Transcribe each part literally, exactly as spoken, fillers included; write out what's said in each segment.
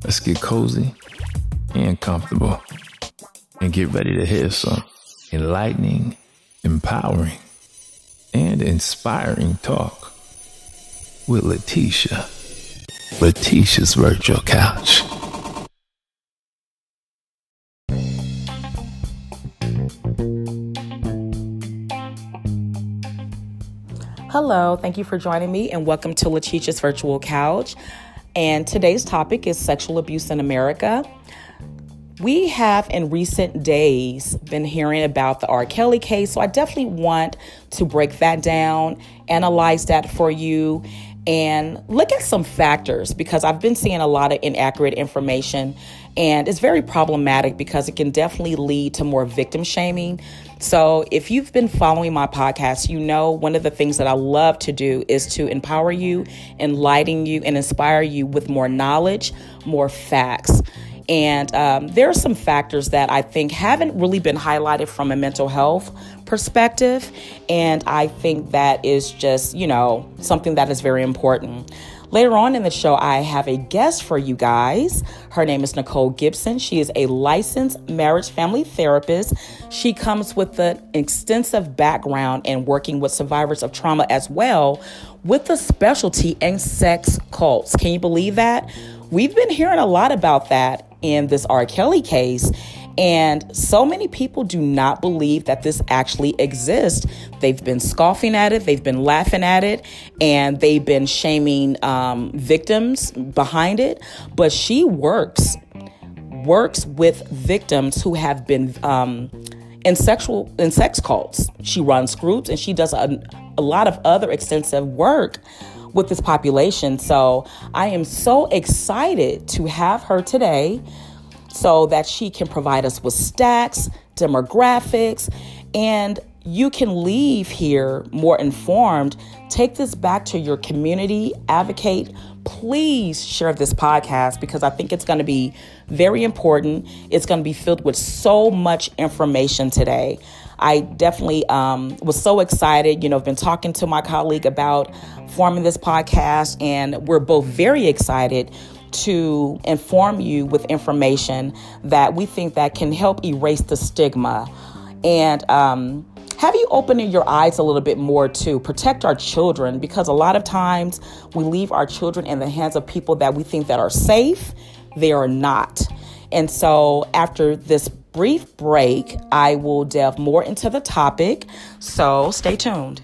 Let's get cozy and comfortable and get ready to hear some enlightening, empowering, and inspiring talk with Letitia. Letitia's Virtual Couch. Hello, thank you for joining me and welcome to Letitia's Virtual Couch. And today's topic is sexual abuse in America. We have in recent days been hearing about the R. Kelly case, so I definitely want to break that down, analyze that for you, and look at some factors because I've been seeing a lot of inaccurate information, and it's very problematic because it can definitely lead to more victim shaming. So if you've been following my podcast, you know one of the things that I love to do is to empower you, enlighten you, and inspire you with more knowledge, more facts. And um, there are some factors that I think haven't really been highlighted from a mental health perspective. And I think that is just, you know, something that is very important. Later on in the show, I have a guest for you guys. Her name is Nicole Gibson. She is a licensed marriage family therapist. She comes with an extensive background in working with survivors of trauma as well, with a specialty in sex cults. Can you believe that? We've been hearing a lot about that in this R. Kelly case. And so many people do not believe that this actually exists. They've been scoffing at it. They've been laughing at it. And they've been shaming um, victims behind it. But she works, works with victims who have been um, in sexual, in sex cults. She runs groups and she does a, a lot of other extensive work with this population. So I am so excited to have her today so that she can provide us with stats, demographics, and you can leave here more informed. Take this back to your community, advocate. Please share this podcast because I think it's going to be very important. It's going to be filled with so much information today. I definitely um, was so excited. You know, I've been talking to my colleague about forming this podcast, and we're both very excited to inform you with information that we think that can help erase the stigma and um, have you open your eyes a little bit more to protect our children, because a lot of times we leave our children in the hands of people that we think that are safe. They are not. And so after this brief break, I will delve more into the topic. So stay tuned.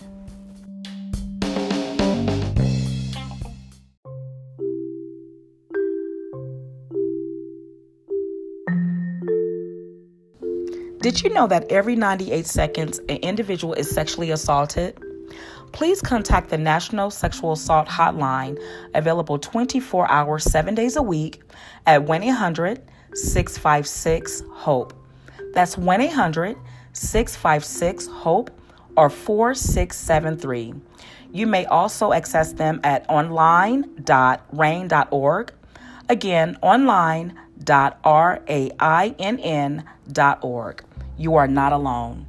Did you know that every ninety-eight seconds an individual is sexually assaulted? Please contact the National Sexual Assault Hotline, available twenty-four hours, seven days a week at one eight hundred, six five six, HOPE. That's one eight hundred, six five six, HOPE or four six seven three. You may also access them at online dot rain dot org. Again, online dot rainn dot org. You are not alone.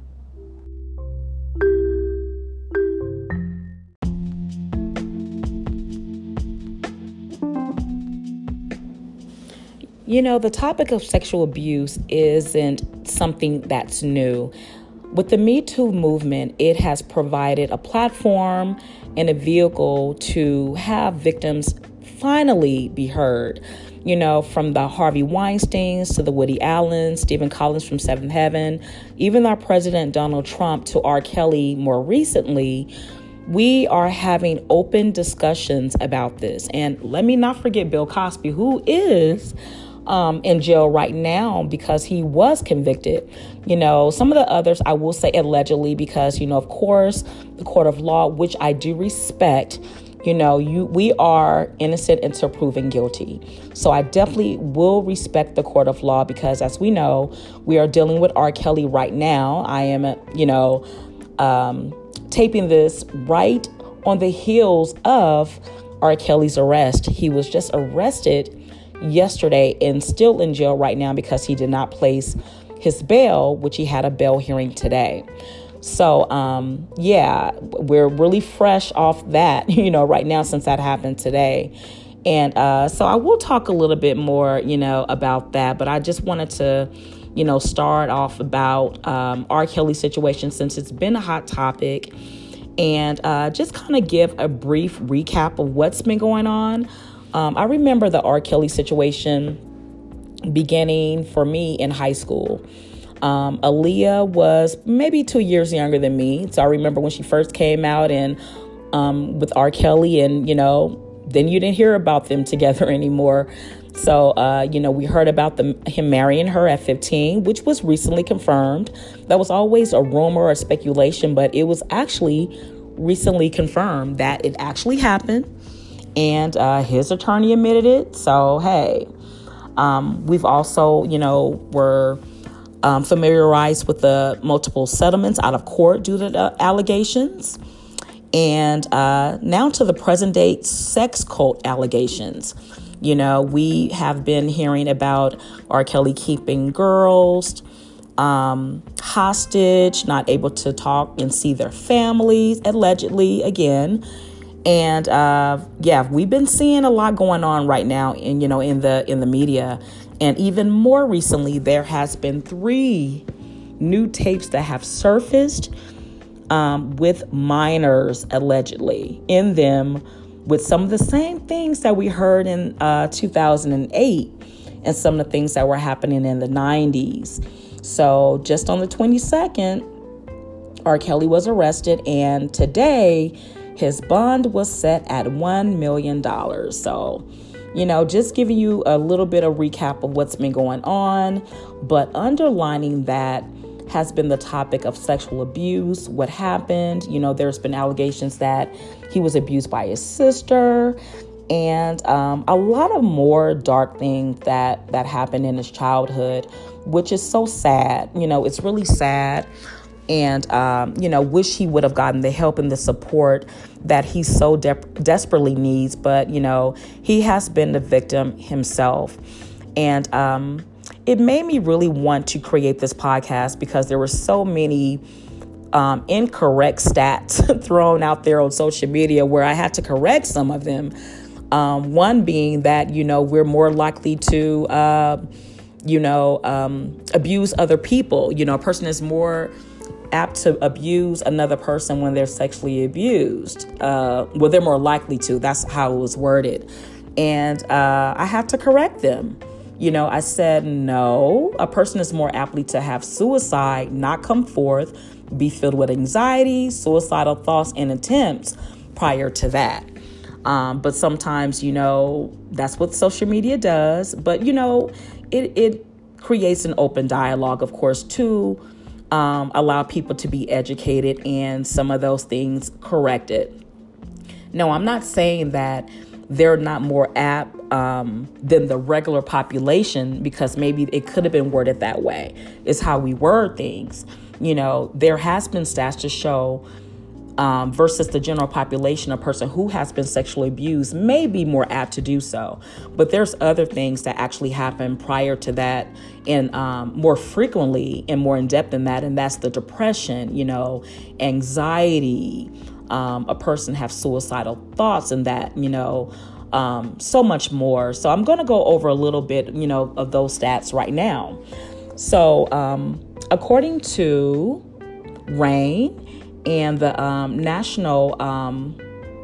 You know, the topic of sexual abuse isn't something that's new. With the Me Too movement, it has provided a platform and a vehicle to have victims finally be heard. You know, from the Harvey Weinsteins to the Woody Allens, Stephen Collins from Seventh Heaven, even our President Donald Trump to R. Kelly more recently, we are having open discussions about this. And let me not forget Bill Cosby, who is um, in jail right now because he was convicted. You know, some of the others, I will say allegedly, because, you know, of course, the court of law, which I do respect, you know, you we are innocent until proven guilty. So I definitely will respect the court of law because, as we know, we are dealing with R. Kelly right now. I am, you know, um, taping this right on the heels of R. Kelly's arrest. He was just arrested yesterday and still in jail right now because he did not place his bail, which he had a bail hearing today. So, um, yeah, we're really fresh off that, you know, right now since that happened today. And uh, so I will talk a little bit more, you know, about that. But I just wanted to, you know, start off about um, R. Kelly's situation since it's been a hot topic, and uh, just kind of give a brief recap of what's been going on. Um, I remember the R. Kelly situation beginning for me in high school. Um, Aaliyah was maybe two years younger than me. So I remember when she first came out and um, with R. Kelly, and, you know, then you didn't hear about them together anymore. So, uh, you know, we heard about the, him marrying her at fifteen, which was recently confirmed. That was always a rumor or speculation, but it was actually recently confirmed that it actually happened. And uh, his attorney admitted it. So, hey, um, we've also, you know, were um, familiarized with the multiple settlements out of court due to the allegations. And uh, now to the present day sex cult allegations. You know, we have been hearing about R. Kelly keeping girls um, hostage, not able to talk and see their families, allegedly, again. And uh, yeah, we've been seeing a lot going on right now in, you know, in the in the media. And even more recently, there has been three new tapes that have surfaced Um, with minors, allegedly, in them, with some of the same things that we heard in uh, two thousand eight and some of the things that were happening in the nineties. So just on the twenty-second, R. Kelly was arrested, and today his bond was set at one million dollars. So, you know, just giving you a little bit of recap of what's been going on, but underlining that has been the topic of sexual abuse. What happened? You know, there's been allegations that he was abused by his sister, and um, a lot of more dark things that that happened in his childhood, which is so sad. You know, it's really sad. And, um, you know, wish he would have gotten the help and the support that he so de- desperately needs. But, you know, he has been the victim himself. And um, it made me really want to create this podcast because there were so many um, incorrect stats thrown out there on social media where I had to correct some of them. Um, one being that, you know, we're more likely to, uh, you know, um, abuse other people. You know, a person is more apt to abuse another person when they're sexually abused. Uh, well, they're more likely to. That's how it was worded. And uh, I had to correct them. You know, I said, no, a person is more aptly to have suicide not come forth, be filled with anxiety, suicidal thoughts and attempts prior to that. Um, but sometimes, you know, that's what social media does. But, you know, it, it creates an open dialogue, of course, to um, allow people to be educated and some of those things corrected. No, I'm not saying that they're not more apt um, than the regular population, because maybe it could have been worded that way. It's how we word things. You know, there has been stats to show um, versus the general population, a person who has been sexually abused may be more apt to do so. But there's other things that actually happen prior to that, and um, more frequently and more in depth than that. And that's the depression, you know, anxiety, um, a person have suicidal thoughts, and that, you know, um, so much more. So I'm going to go over a little bit, you know, of those stats right now. So um, according to RAINN and the um, National um,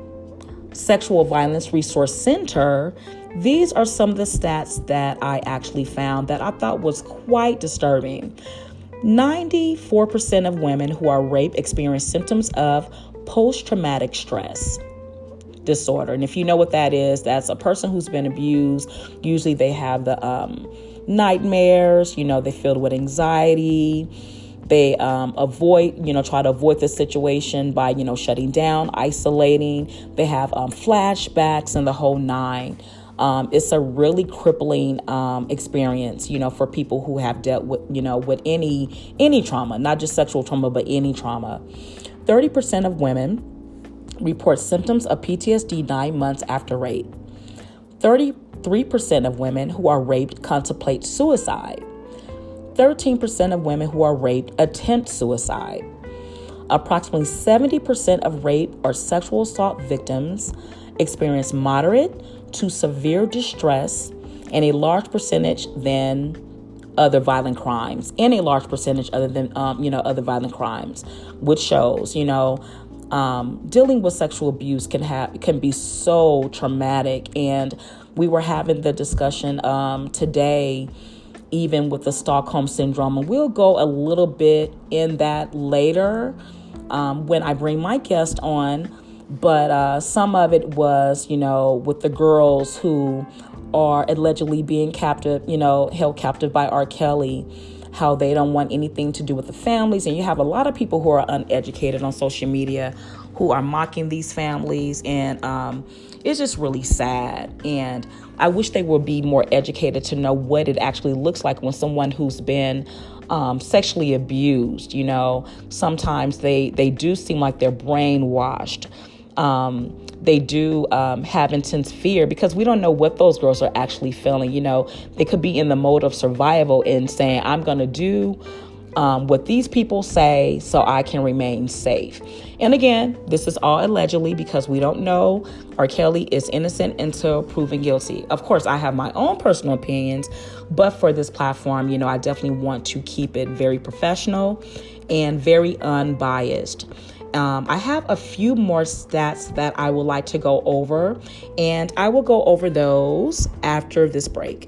Sexual Violence Resource Center, these are some of the stats that I actually found that I thought was quite disturbing. ninety-four percent of women who are raped experience symptoms of post-traumatic stress disorder. And if you know what that is, that's a person who's been abused. Usually they have the um, nightmares, you know, they're filled with anxiety. They um, avoid, you know, try to avoid the situation by, you know, shutting down, isolating. They have um, flashbacks and the whole nine. Um, it's a really crippling um, experience, you know, for people who have dealt with, you know, with any any trauma, not just sexual trauma, but any trauma. thirty percent of women report symptoms of P T S D nine months after rape. thirty-three percent of women who are raped contemplate suicide. thirteen percent of women who are raped attempt suicide. Approximately seventy percent of rape or sexual assault victims experience moderate to severe distress and a large percentage than other violent crimes, and a large percentage other than, um, you know, other violent crimes, which shows, you know, um, dealing with sexual abuse can have, can be so traumatic. And we were having the discussion um, today, even with the Stockholm Syndrome, and we'll go a little bit in that later um, when I bring my guest on. But uh, some of it was, you know, with the girls who are allegedly being captive, you know, held captive by R. Kelly, how they don't want anything to do with the families. And you have a lot of people who are uneducated on social media who are mocking these families. And um, it's just really sad. And I wish they would be more educated to know what it actually looks like when someone who's been um, sexually abused, you know, sometimes they, they do seem like they're brainwashed. Um, they do um, have intense fear because we don't know what those girls are actually feeling. You know, they could be in the mode of survival and saying, I'm going to do um, what these people say so I can remain safe. And again, this is all allegedly because we don't know. R. Kelly is innocent until proven guilty. Of course, I have my own personal opinions, but for this platform, you know, I definitely want to keep it very professional and very unbiased. Um, I have a few more stats that I would like to go over, and I will go over those after this break.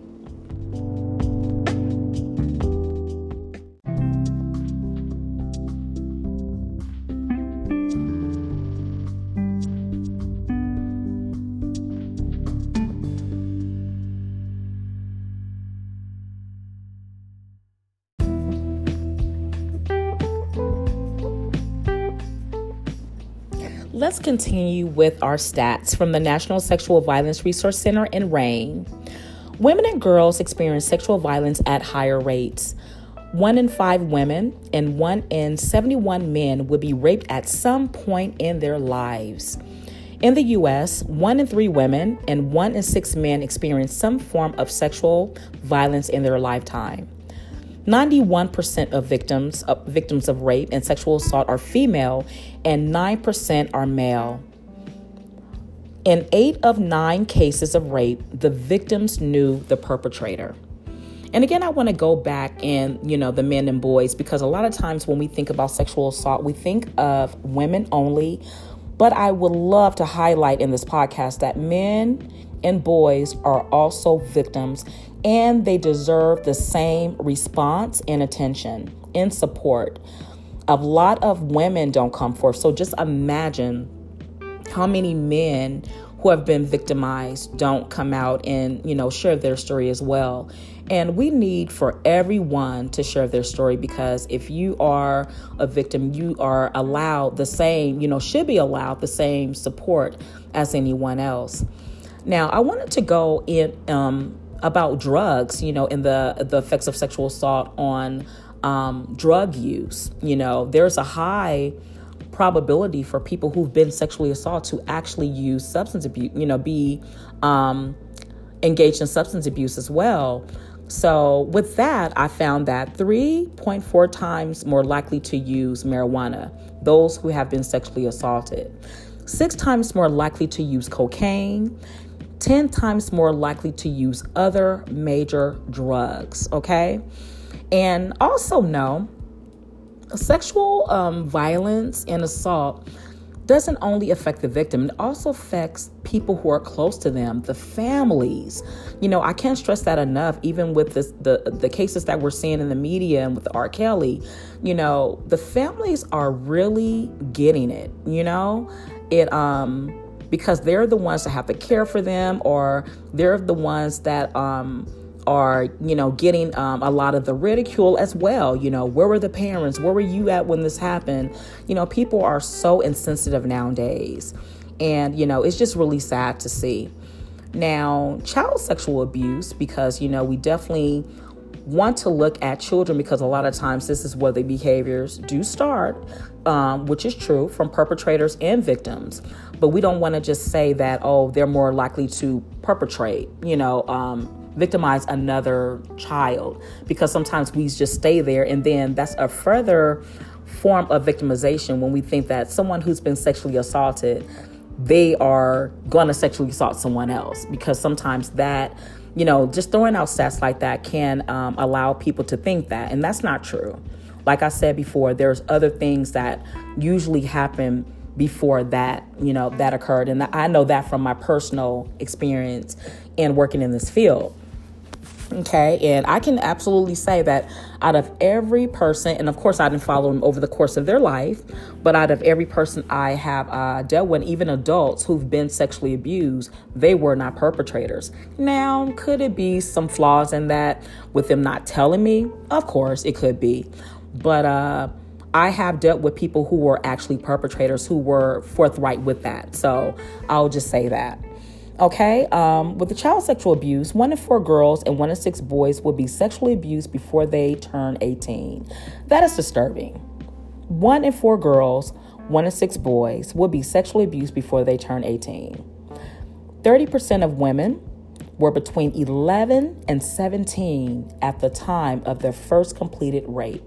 Let's continue with our stats from the National Sexual Violence Resource Center in RAINN. Women and girls experience sexual violence at higher rates. One in five women and one in seventy-one men will be raped at some point in their lives. In the U S, one in three women and one in six men experience some form of sexual violence in their lifetime. ninety-one percent of victims of victims of rape and sexual assault are female, and nine percent are male. In eight of nine cases of rape, the victims knew the perpetrator. And again, I want to go back and, you know, the men and boys, because a lot of times when we think about sexual assault, we think of women only. But I would love to highlight in this podcast that men and boys are also victims, and they deserve the same response and attention and support. A lot of women don't come forth. So just imagine how many men who have been victimized don't come out and, you know, share their story as well. And we need for everyone to share their story, because if you are a victim, you are allowed the same, you know, should be allowed the same support as anyone else. Now, I wanted to go in um, about drugs, you know, and the, the effects of sexual assault on um, drug use. You know, there's a high probability for people who've been sexually assaulted to actually use substance abuse, you know, be um, engaged in substance abuse as well. So with that, I found that three point four times more likely to use marijuana, those who have been sexually assaulted, six times more likely to use cocaine, ten times more likely to use other major drugs, okay? And also know sexual um, violence and assault doesn't only affect the victim, it also affects people who are close to them, the families. You know, I can't stress that enough, even with this, the, the cases that we're seeing in the media and with R. Kelly, you know, the families are really getting it, you know, it, um, because they're the ones that have to care for them, or they're the ones that, um, are, you know, getting um, a lot of the ridicule as well. You know, where were the parents? Where were you at when this happened? You know, people are so insensitive nowadays. And, you know, it's just really sad to see. Now, child sexual abuse, because, you know, we definitely want to look at children, because a lot of times this is where the behaviors do start, um, which is true, from perpetrators and victims. But we don't want to just say that, oh, they're more likely to perpetrate, you know, um, victimize another child, because sometimes we just stay there, and then that's a further form of victimization when we think that someone who's been sexually assaulted they are going to sexually assault someone else, because sometimes that, you know, just throwing out stats like that can um, allow people to think that, and that's not true. Like I said before, there's other things that usually happen before that, you know, that occurred. And I know that from my personal experience in working in this field. Okay. And I can absolutely say that out of every person, and of course I didn't follow them over the course of their life, but out of every person I have uh, dealt with, even adults who've been sexually abused, they were not perpetrators. Now, could it be some flaws in that with them not telling me? Of course it could be. But uh, I have dealt with people who were actually perpetrators who were forthright with that. So I'll just say that. Okay, um, with the child sexual abuse, one in four girls and one in six boys will be sexually abused before they turn eighteen. That is disturbing. One in four girls, one in six boys will be sexually abused before they turn eighteen. thirty percent of women were between eleven and seventeen at the time of their first completed rape.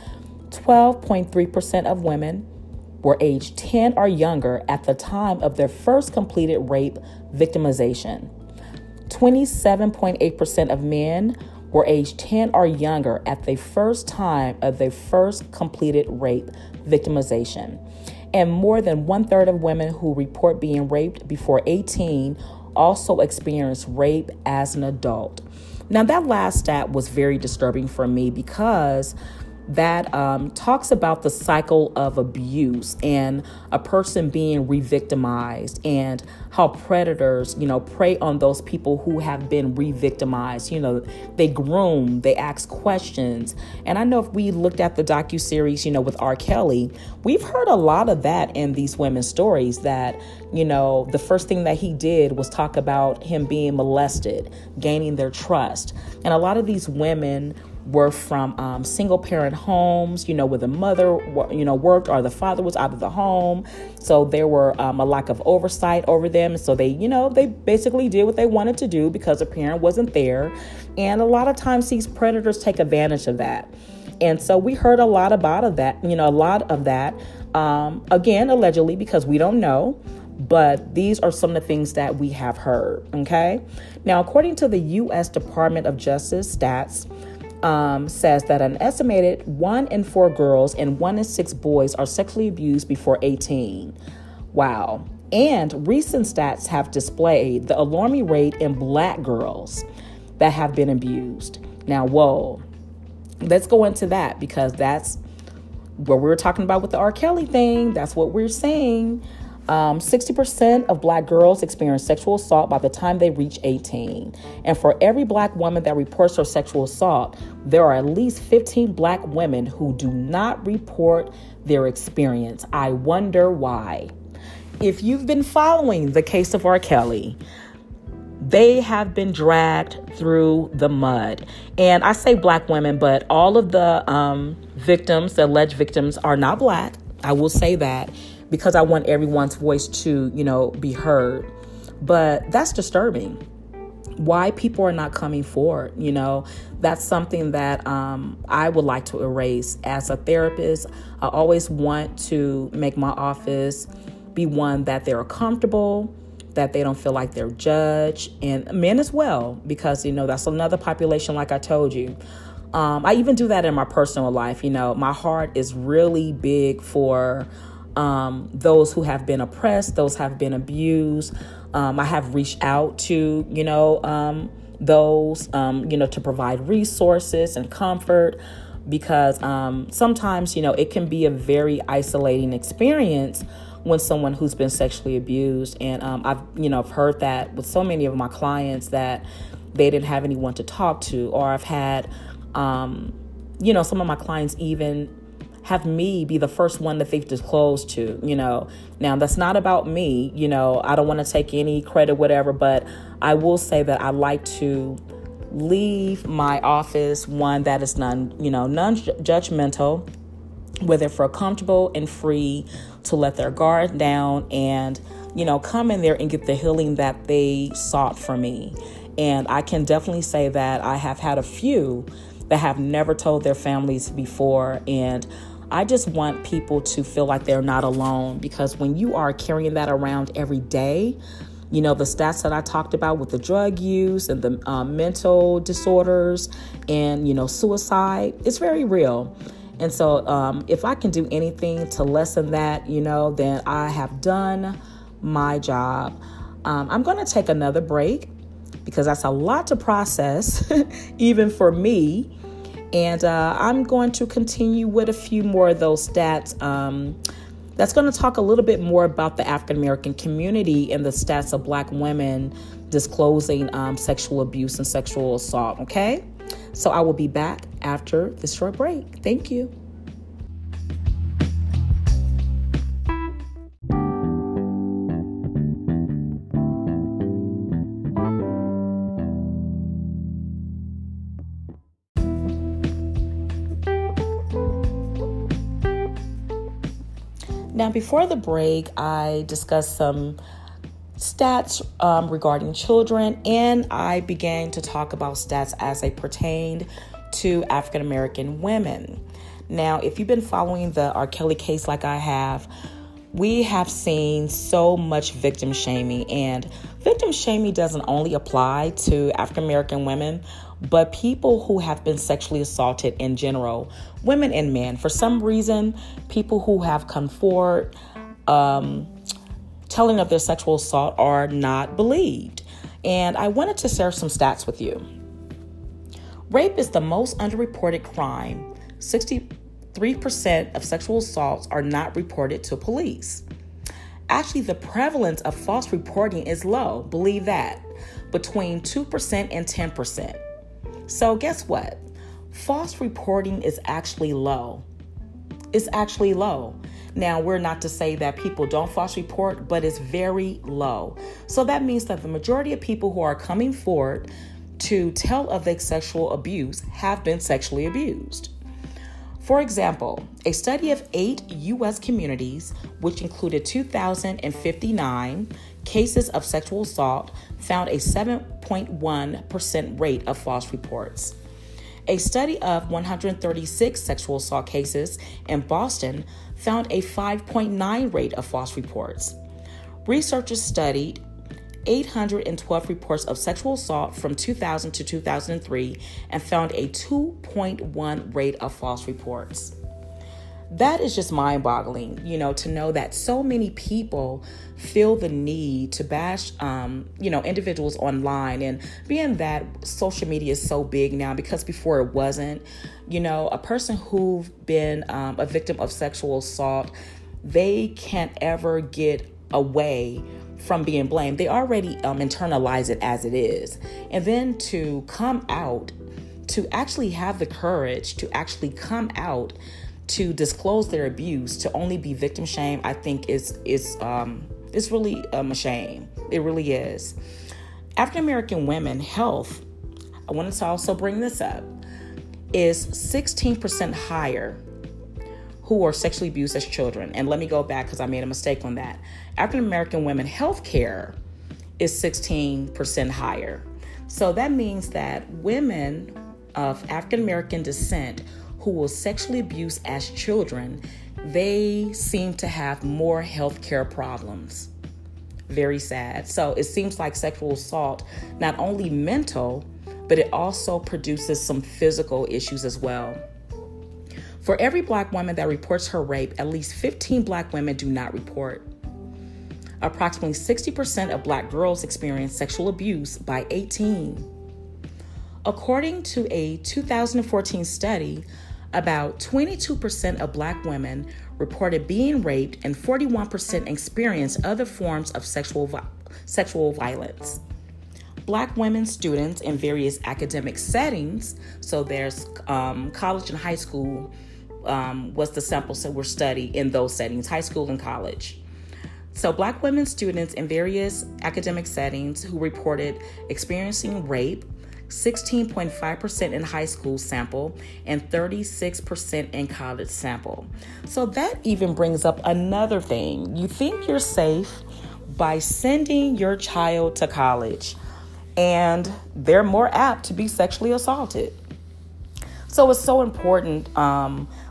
twelve point three percent of women were aged ten or younger at the time of their first completed rape victimization. twenty-seven point eight percent of men were aged ten or younger at the first time of their first completed rape victimization. And more than one third of women who report being raped before eighteen also experienced rape as an adult. Now, that last stat was very disturbing for me, because that um, talks about the cycle of abuse and a person being re-victimized, and how predators, you know, prey on those people who have been re-victimized. You know, they groom, they ask questions. And I know if we looked at the docuseries, you know, with R. Kelly, we've heard a lot of that in these women's stories, that, you know, the first thing that he did was talk about him being molested, gaining their trust. And a lot of these women were from um, single parent homes, you know, where the mother, you know, worked or the father was out of the home. So there were um, a lack of oversight over them. So they, you know, they basically did what they wanted to do because the parent wasn't there. And a lot of times these predators take advantage of that. And so we heard a lot about of that, you know, a lot of that, um, again, allegedly, because we don't know. But these are some of the things that we have heard. OK, now, according to the U S Department of Justice stats, Um, says that an estimated one in four girls and one in six boys are sexually abused before eighteen. Wow. And recent stats have displayed the alarming rate in Black girls that have been abused. Now, whoa, let's go into that, because that's what we were talking about with the R. Kelly thing. That's what we're saying. Um, sixty percent of Black girls experience sexual assault by the time they reach eighteen. And for every Black woman that reports her sexual assault, there are at least fifteen Black women who do not report their experience. I wonder why. If you've been following the case of R. Kelly, they have been dragged through the mud. And I say Black women, but all of the um, victims, the alleged victims, are not Black. I will say that, because I want everyone's voice to, you know, be heard. But that's disturbing. Why people are not coming forward, you know, that's something that um, I would like to erase. As a therapist, I always want to make my office be one that they're comfortable, that they don't feel like they're judged, and men as well, because, you know, that's another population, like I told you. Um, I even do that in my personal life. You know, my heart is really big for Um, those who have been oppressed, those have been abused. Um, I have reached out to, you know, um, those, um, you know, to provide resources and comfort, because um, sometimes, you know, it can be a very isolating experience when someone who's been sexually abused. And um, I've, you know, I've heard that with so many of my clients, that they didn't have anyone to talk to, or I've had, um, you know, some of my clients even have me be the first one that they've disclosed to, you know. Now, that's not about me, you know, I don't want to take any credit, whatever, but I will say that I like to leave my office one that is non, you know, non-judgmental, where they feel comfortable and free to let their guard down and, you know, come in there and get the healing that they sought from me. And I can definitely say that I have had a few that have never told their families before. And I just want people to feel like they're not alone, because when you are carrying that around every day, you know, the stats that I talked about with the drug use and the uh, mental disorders and, you know, suicide, it's very real. And so um, if I can do anything to lessen that, you know, then I have done my job. Um, I'm going to take another break because that's a lot to process, even for me. And uh, I'm going to continue with a few more of those stats. Um, that's going to talk a little bit more about the African American community and the stats of Black women disclosing um, sexual abuse and sexual assault. Okay, so I will be back after this short break. Thank you. Now, before the break, I discussed some stats um, regarding children, and I began to talk about stats as they pertained to African American women. Now, if you've been following the R. Kelly case like I have, we have seen so much victim shaming, and victim shaming doesn't only apply to African American women, but people who have been sexually assaulted in general, women and men. For some reason, people who have come forward um, telling of their sexual assault are not believed. And I wanted to share some stats with you. Rape is the most underreported crime. sixty-three percent of sexual assaults are not reported to police. Actually, the prevalence of false reporting is low, believe that, between two percent and ten percent. So guess what? False reporting is actually low. It's actually low. Now, we're not to say that people don't false report, but it's very low. So that means that the majority of people who are coming forward to tell of their sexual abuse have been sexually abused. For example, a study of eight U S communities, which included two thousand fifty-nine cases of sexual assault, found a seven point one percent rate of false reports. A study of one hundred thirty-six sexual assault cases in Boston found a five point nine rate of false reports. Researchers studied eight hundred twelve reports of sexual assault from two thousand to two thousand three and found a two point one rate of false reports. That is just mind-boggling, you know, to know that so many people feel the need to bash, um, you know, individuals online. And being that social media is so big now, because before it wasn't, you know, a person who's been um, a victim of sexual assault, they can't ever get away from being blamed. They already um, internalize it as it is. And then to come out, to actually have the courage to actually come out to disclose their abuse, to only be victim shamed, I think is is um is really um, a shame. It really is. African American women health, I wanted to also bring this up, is sixteen percent higher who are sexually abused as children. And let me go back because I made a mistake on that. African American women health care is sixteen percent higher. So that means that women of African American descent who were sexually abused as children, they seem to have more health care problems. Very sad. So it seems like sexual assault, not only mental, but it also produces some physical issues as well. For every Black woman that reports her rape, at least fifteen Black women do not report. Approximately sixty percent of Black girls experience sexual abuse by eighteen. According to a two thousand fourteen study, about twenty-two percent of Black women reported being raped and forty-one percent experienced other forms of sexual vi- sexual violence. Black women students in various academic settings, so there's um, college and high school um, was the sample that were studied in those settings, high school and college. So Black women students in various academic settings who reported experiencing rape, sixteen point five percent in high school sample and thirty-six percent in college sample. So that even brings up another thing. You think you're safe by sending your child to college, and they're more apt to be sexually assaulted. So it's so important um,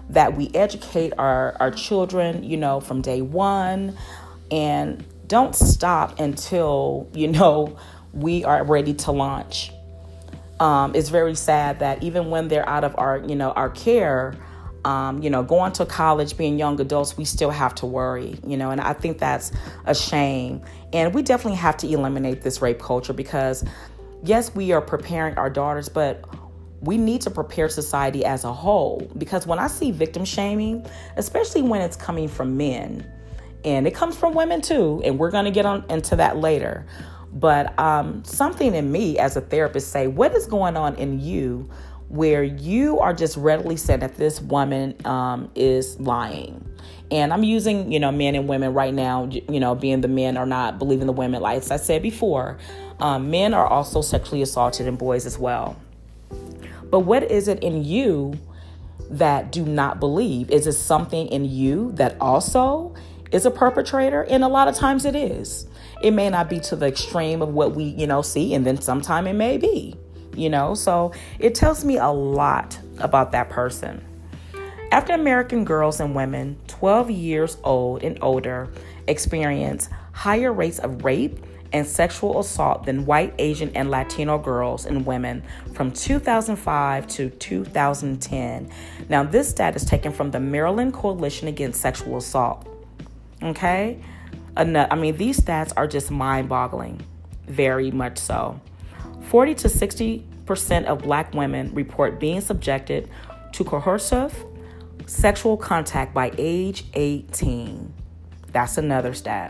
that we educate our, our children, you know, from day one, and don't stop until, you know, we are ready to launch. Um, it's very sad that even when they're out of our, you know, our care, um, you know, going to college, being young adults, we still have to worry, you know, and I think that's a shame. And we definitely have to eliminate this rape culture because, yes, we are preparing our daughters, but we need to prepare society as a whole. Because when I see victim shaming, especially when it's coming from men, and it comes from women too, and we're going to get on into that later. But um, something in me as a therapist say, what is going on in you where you are just readily saying that this woman um, is lying? And I'm using, you know, men and women right now, you know, being the men are not believing the women. Like as I said before, um, men are also sexually assaulted and boys as well. But what is it in you that do not believe? Is it something in you that also is a perpetrator? And a lot of times it is. It may not be to the extreme of what we, you know, see, and then sometime it may be, you know, so it tells me a lot about that person. African American girls and women twelve years old and older experience higher rates of rape and sexual assault than white, Asian, and Latino girls and women from two thousand five to two thousand ten. Now, this stat is taken from the Maryland Coalition Against Sexual Assault. Okay? I mean, these stats are just mind-boggling, very much so. forty to sixty percent of Black women report being subjected to coercive sexual contact by age eighteen. That's another stat.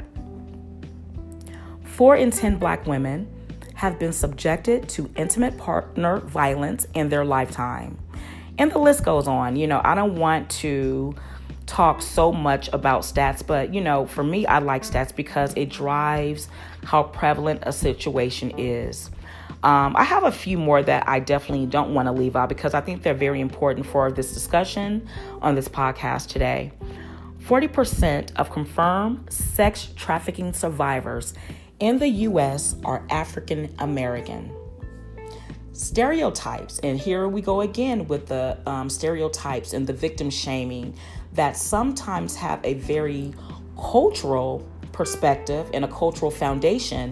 Four in ten Black women have been subjected to intimate partner violence in their lifetime. And the list goes on. You know, I don't want to talk so much about stats, but, you know, for me, I like stats because it drives how prevalent a situation is. Um, I have a few more that I definitely don't want to leave out because I think they're very important for this discussion on this podcast today. forty percent of confirmed sex trafficking survivors in the U S are African American. Stereotypes, and here we go again with the um, stereotypes and the victim shaming that sometimes have a very cultural perspective and a cultural foundation.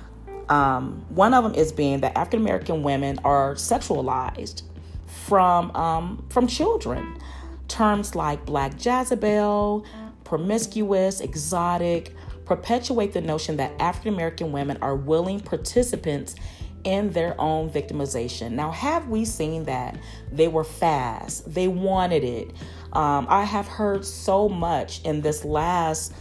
Um, one of them is being that African American women are sexualized from um, from children. Terms like Black Jezebel, promiscuous, exotic, perpetuate the notion that African American women are willing participants in their own victimization. Now, have we seen that? They were fast. They wanted it. Um, I have heard so much in this last,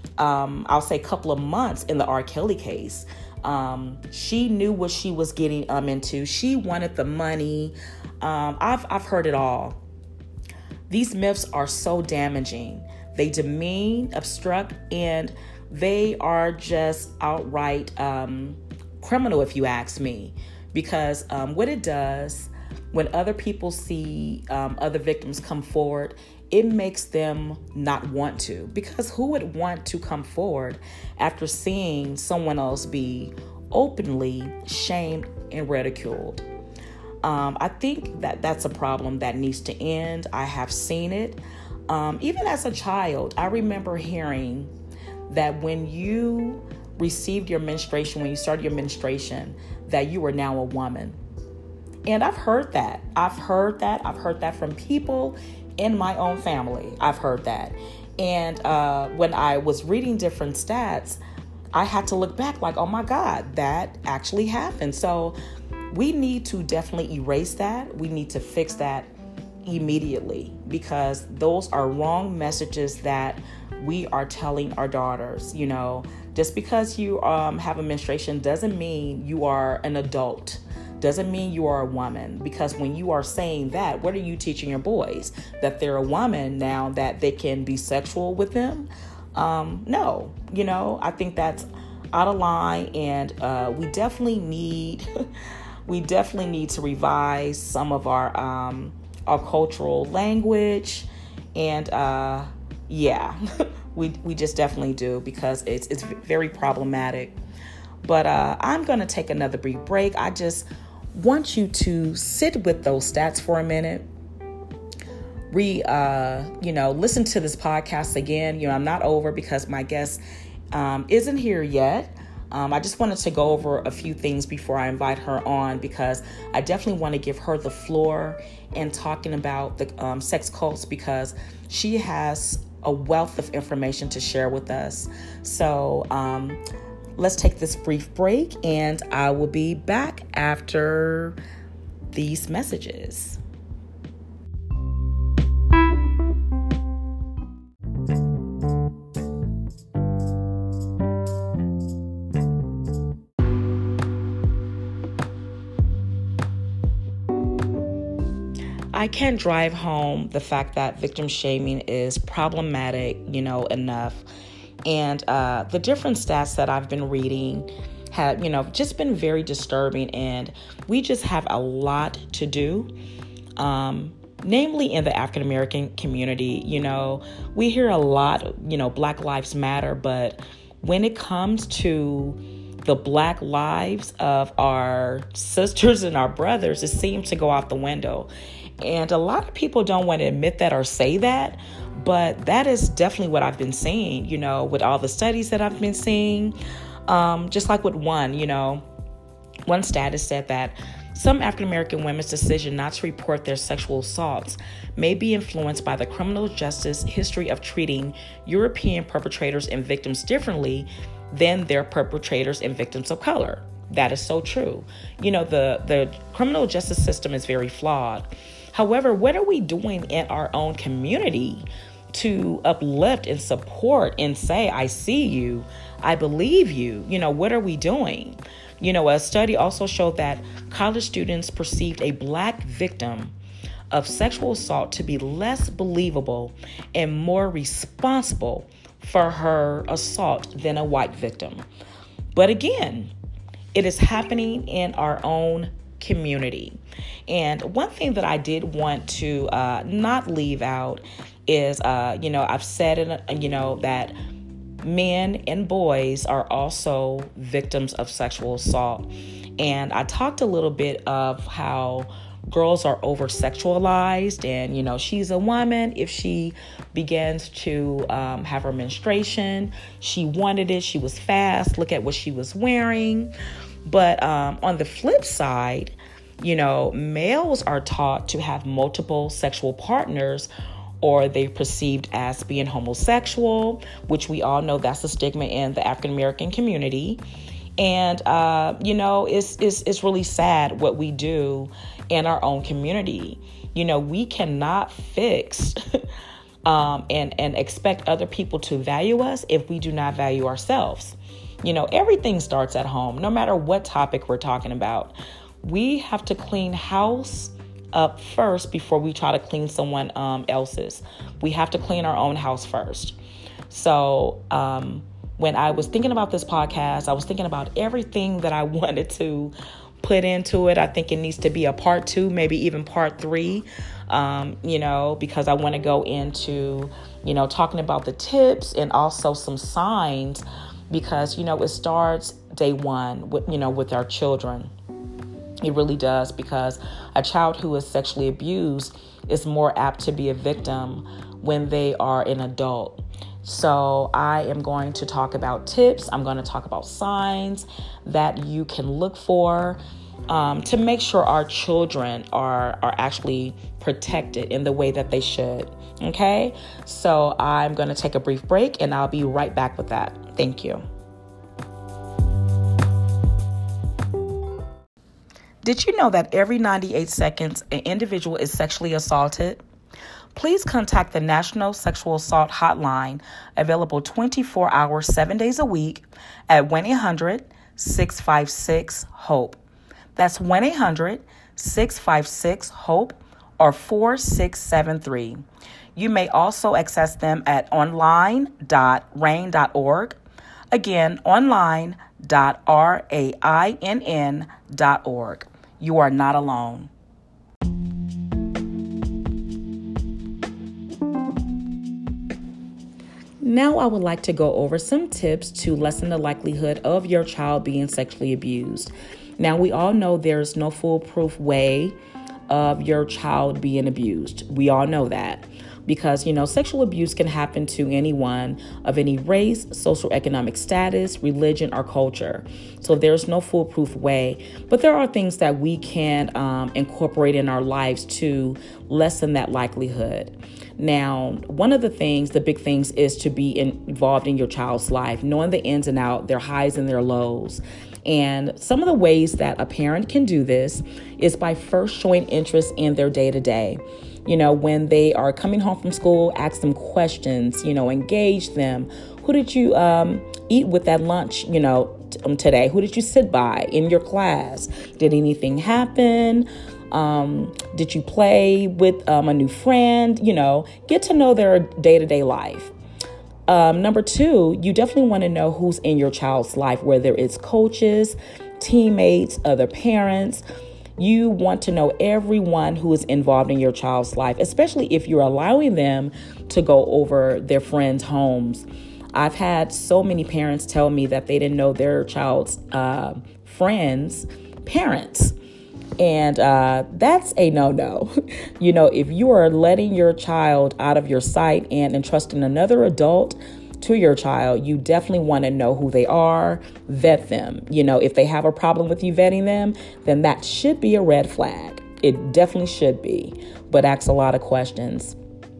um, I'll say, couple of months in the R. Kelly case. Um, she knew what she was getting um, into. She wanted the money. Um, I've I've heard it all. These myths are so damaging. They demean, obstruct, and they are just outright um, criminal, if you ask me. Because um, what it does, when other people see um, other victims come forward, it makes them not want to. Because who would want to come forward after seeing someone else be openly shamed and ridiculed? Um, I think that that's a problem that needs to end. I have seen it. Um, even as a child, I remember hearing that when you received your menstruation, when you started your menstruation, that you were now a woman. And I've heard that. I've heard that. I've heard that from people in my own family. I've heard that. And uh, when I was reading different stats, I had to look back like, oh my God, that actually happened. So we need to definitely erase that. We need to fix that immediately, because those are wrong messages that we are telling our daughters. You know, just because you um, have a menstruation doesn't mean you are an adult, doesn't mean you are a woman. Because when you are saying that, what are you teaching your boys? That they're a woman now, that they can be sexual with them? Um, no, you know, I think that's out of line, and uh, we definitely need, we definitely need to revise some of our um, our cultural language, and uh, yeah, we we just definitely do, because it's it's very problematic. But uh, I'm gonna take another brief break. I just want you to sit with those stats for a minute. re, uh, you know, listen to this podcast again. You know, I'm not over because my guest um, isn't here yet. Um, I just wanted to go over a few things before I invite her on, because I definitely want to give her the floor in talking about the um, sex cults, because she has a wealth of information to share with us. So um, let's take this brief break, and I will be back after these messages. I can't drive home the fact that victim shaming is problematic, you know, enough. And uh, the different stats that I've been reading have, you know, just been very disturbing. And we just have a lot to do, um, namely in the African American community. You know, we hear a lot, you know, Black Lives Matter, but when it comes to the Black lives of our sisters and our brothers, it seems to go out the window. And a lot of people don't want to admit that or say that, but that is definitely what I've been seeing, you know, with all the studies that I've been seeing. Um, just like with one, you know, one status said that some African American women's decision not to report their sexual assaults may be influenced by the criminal justice history of treating European perpetrators and victims differently than their perpetrators and victims of color. That is so true. You know, the, the criminal justice system is very flawed. However, what are we doing in our own community to uplift and support and say, I see you, I believe you? You know, what are we doing? You know, a study also showed that college students perceived a Black victim of sexual assault to be less believable and more responsible for her assault than a white victim. But again, it is happening in our own community. And one thing that I did want to uh, not leave out is, uh, you know, I've said, it, you know, that men and boys are also victims of sexual assault. And I talked a little bit of how girls are over-sexualized, and, you know, she's a woman. If she begins to um, have her menstruation, she wanted it, she was fast, look at what she was wearing. But um, on the flip side, you know, males are taught to have multiple sexual partners, or they're perceived as being homosexual, which we all know that's a stigma in the African American community. And, uh, you know, it's, it's, it's really sad what we do in our own community. You know, we cannot fix um, and, and expect other people to value us if we do not value ourselves. You know, everything starts at home, no matter what topic we're talking about. We have to clean house up first before we try to clean someone um, else's. We have to clean our own house first. So um, when I was thinking about this podcast, I was thinking about everything that I wanted to put into it. I think it needs to be a part two, maybe even part three, um, you know, because I want to go into, you know, talking about the tips and also some signs, because, you know, it starts day one with, you know, with our children. It really does, because a child who is sexually abused is more apt to be a victim when they are an adult. So I am going to talk about tips. I'm going to talk about signs that you can look for um, to make sure our children are, are actually protected in the way that they should. Okay, so I'm going to take a brief break, and I'll be right back with that. Thank you. Did you know that every ninety-eight seconds, an individual is sexually assaulted? Please contact the National Sexual Assault Hotline, available twenty-four hours, seven days a week, at one eight hundred, six five six, HOPE. That's one eight hundred, six five six, HOPE or four six seven three. You may also access them at online dot rain dot org. Again, online dot rainn dot org. You are not alone. Now I would like to go over some tips to lessen the likelihood of your child being sexually abused. Now, we all know there's no foolproof way of your child being abused. We all know that. Because, you know, sexual abuse can happen to anyone of any race, social economic status, religion, or culture. So there's no foolproof way. But there are things that we can um, incorporate in our lives to lessen that likelihood. Now, one of the things, the big things, is to be in, involved in your child's life, knowing the ins and outs, their highs and their lows. And some of the ways that a parent can do this is by first showing interest in their day-to-day. You know, when they are coming home from school, ask them questions, you know, engage them. Who did you um, eat with at lunch, you know, t- um, today? Who did you sit by in your class? Did anything happen? Um, did you play with um, a new friend? You know, get to know their day-to-day life. Um, number two, you definitely want to know who's in your child's life, whether it's coaches, teammates, other parents. You want to know everyone who is involved in your child's life, especially if you're allowing them to go over their friends' homes. I've had so many parents tell me that they didn't know their child's uh, friends' parents. And uh, that's a no-no. You know, if you are letting your child out of your sight and entrusting another adult to your child, you definitely want to know who they are, vet them. You know, if they have a problem with you vetting them, then that should be a red flag. It definitely should be, but ask a lot of questions.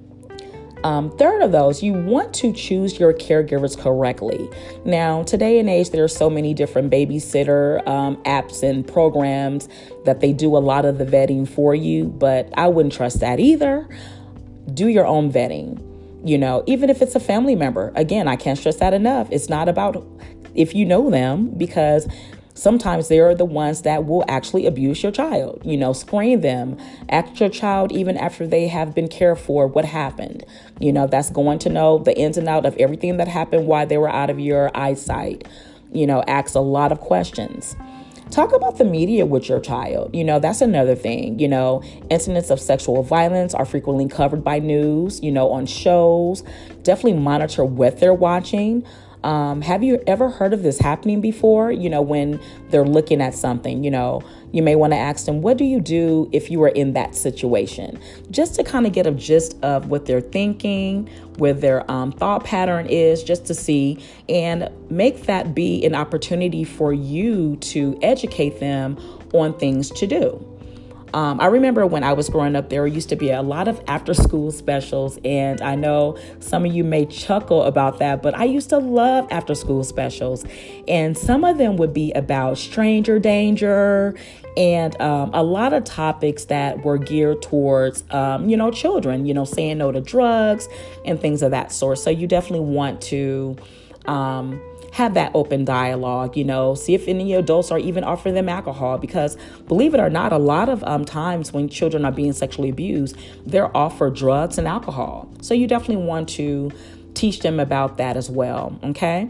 Um, third of those, you want to choose your caregivers correctly. Now, today and age, there are so many different babysitter um, apps and programs that they do a lot of the vetting for you, but I wouldn't trust that either. Do your own vetting. You know, even if it's a family member, again, I can't stress that enough. It's not about if you know them, because sometimes they're the ones that will actually abuse your child. You know, screen them, ask your child even after they have been cared for what happened. You know, that's going to know the ins and outs of everything that happened while they were out of your eyesight. You know, ask a lot of questions. Talk about the media with your child. You know, that's another thing. You know, incidents of sexual violence are frequently covered by news, you know, on shows. Definitely monitor what they're watching. Um, have you ever heard of this happening before? You know, when they're looking at something, you know, you may want to ask them, what do you do if you were in that situation? Just to kind of get a gist of what they're thinking, where their um, thought pattern is, just to see, and make that be an opportunity for you to educate them on things to do. Um, I remember when I was growing up, there used to be a lot of after school specials, and I know some of you may chuckle about that, but I used to love after school specials, and some of them would be about stranger danger and um, a lot of topics that were geared towards, um, you know, children, you know, saying no to drugs and things of that sort. So you definitely want to um have that open dialogue, you know, see if any adults are even offering them alcohol, because believe it or not, a lot of um, times when children are being sexually abused, they're offered drugs and alcohol. So you definitely want to teach them about that as well. Okay.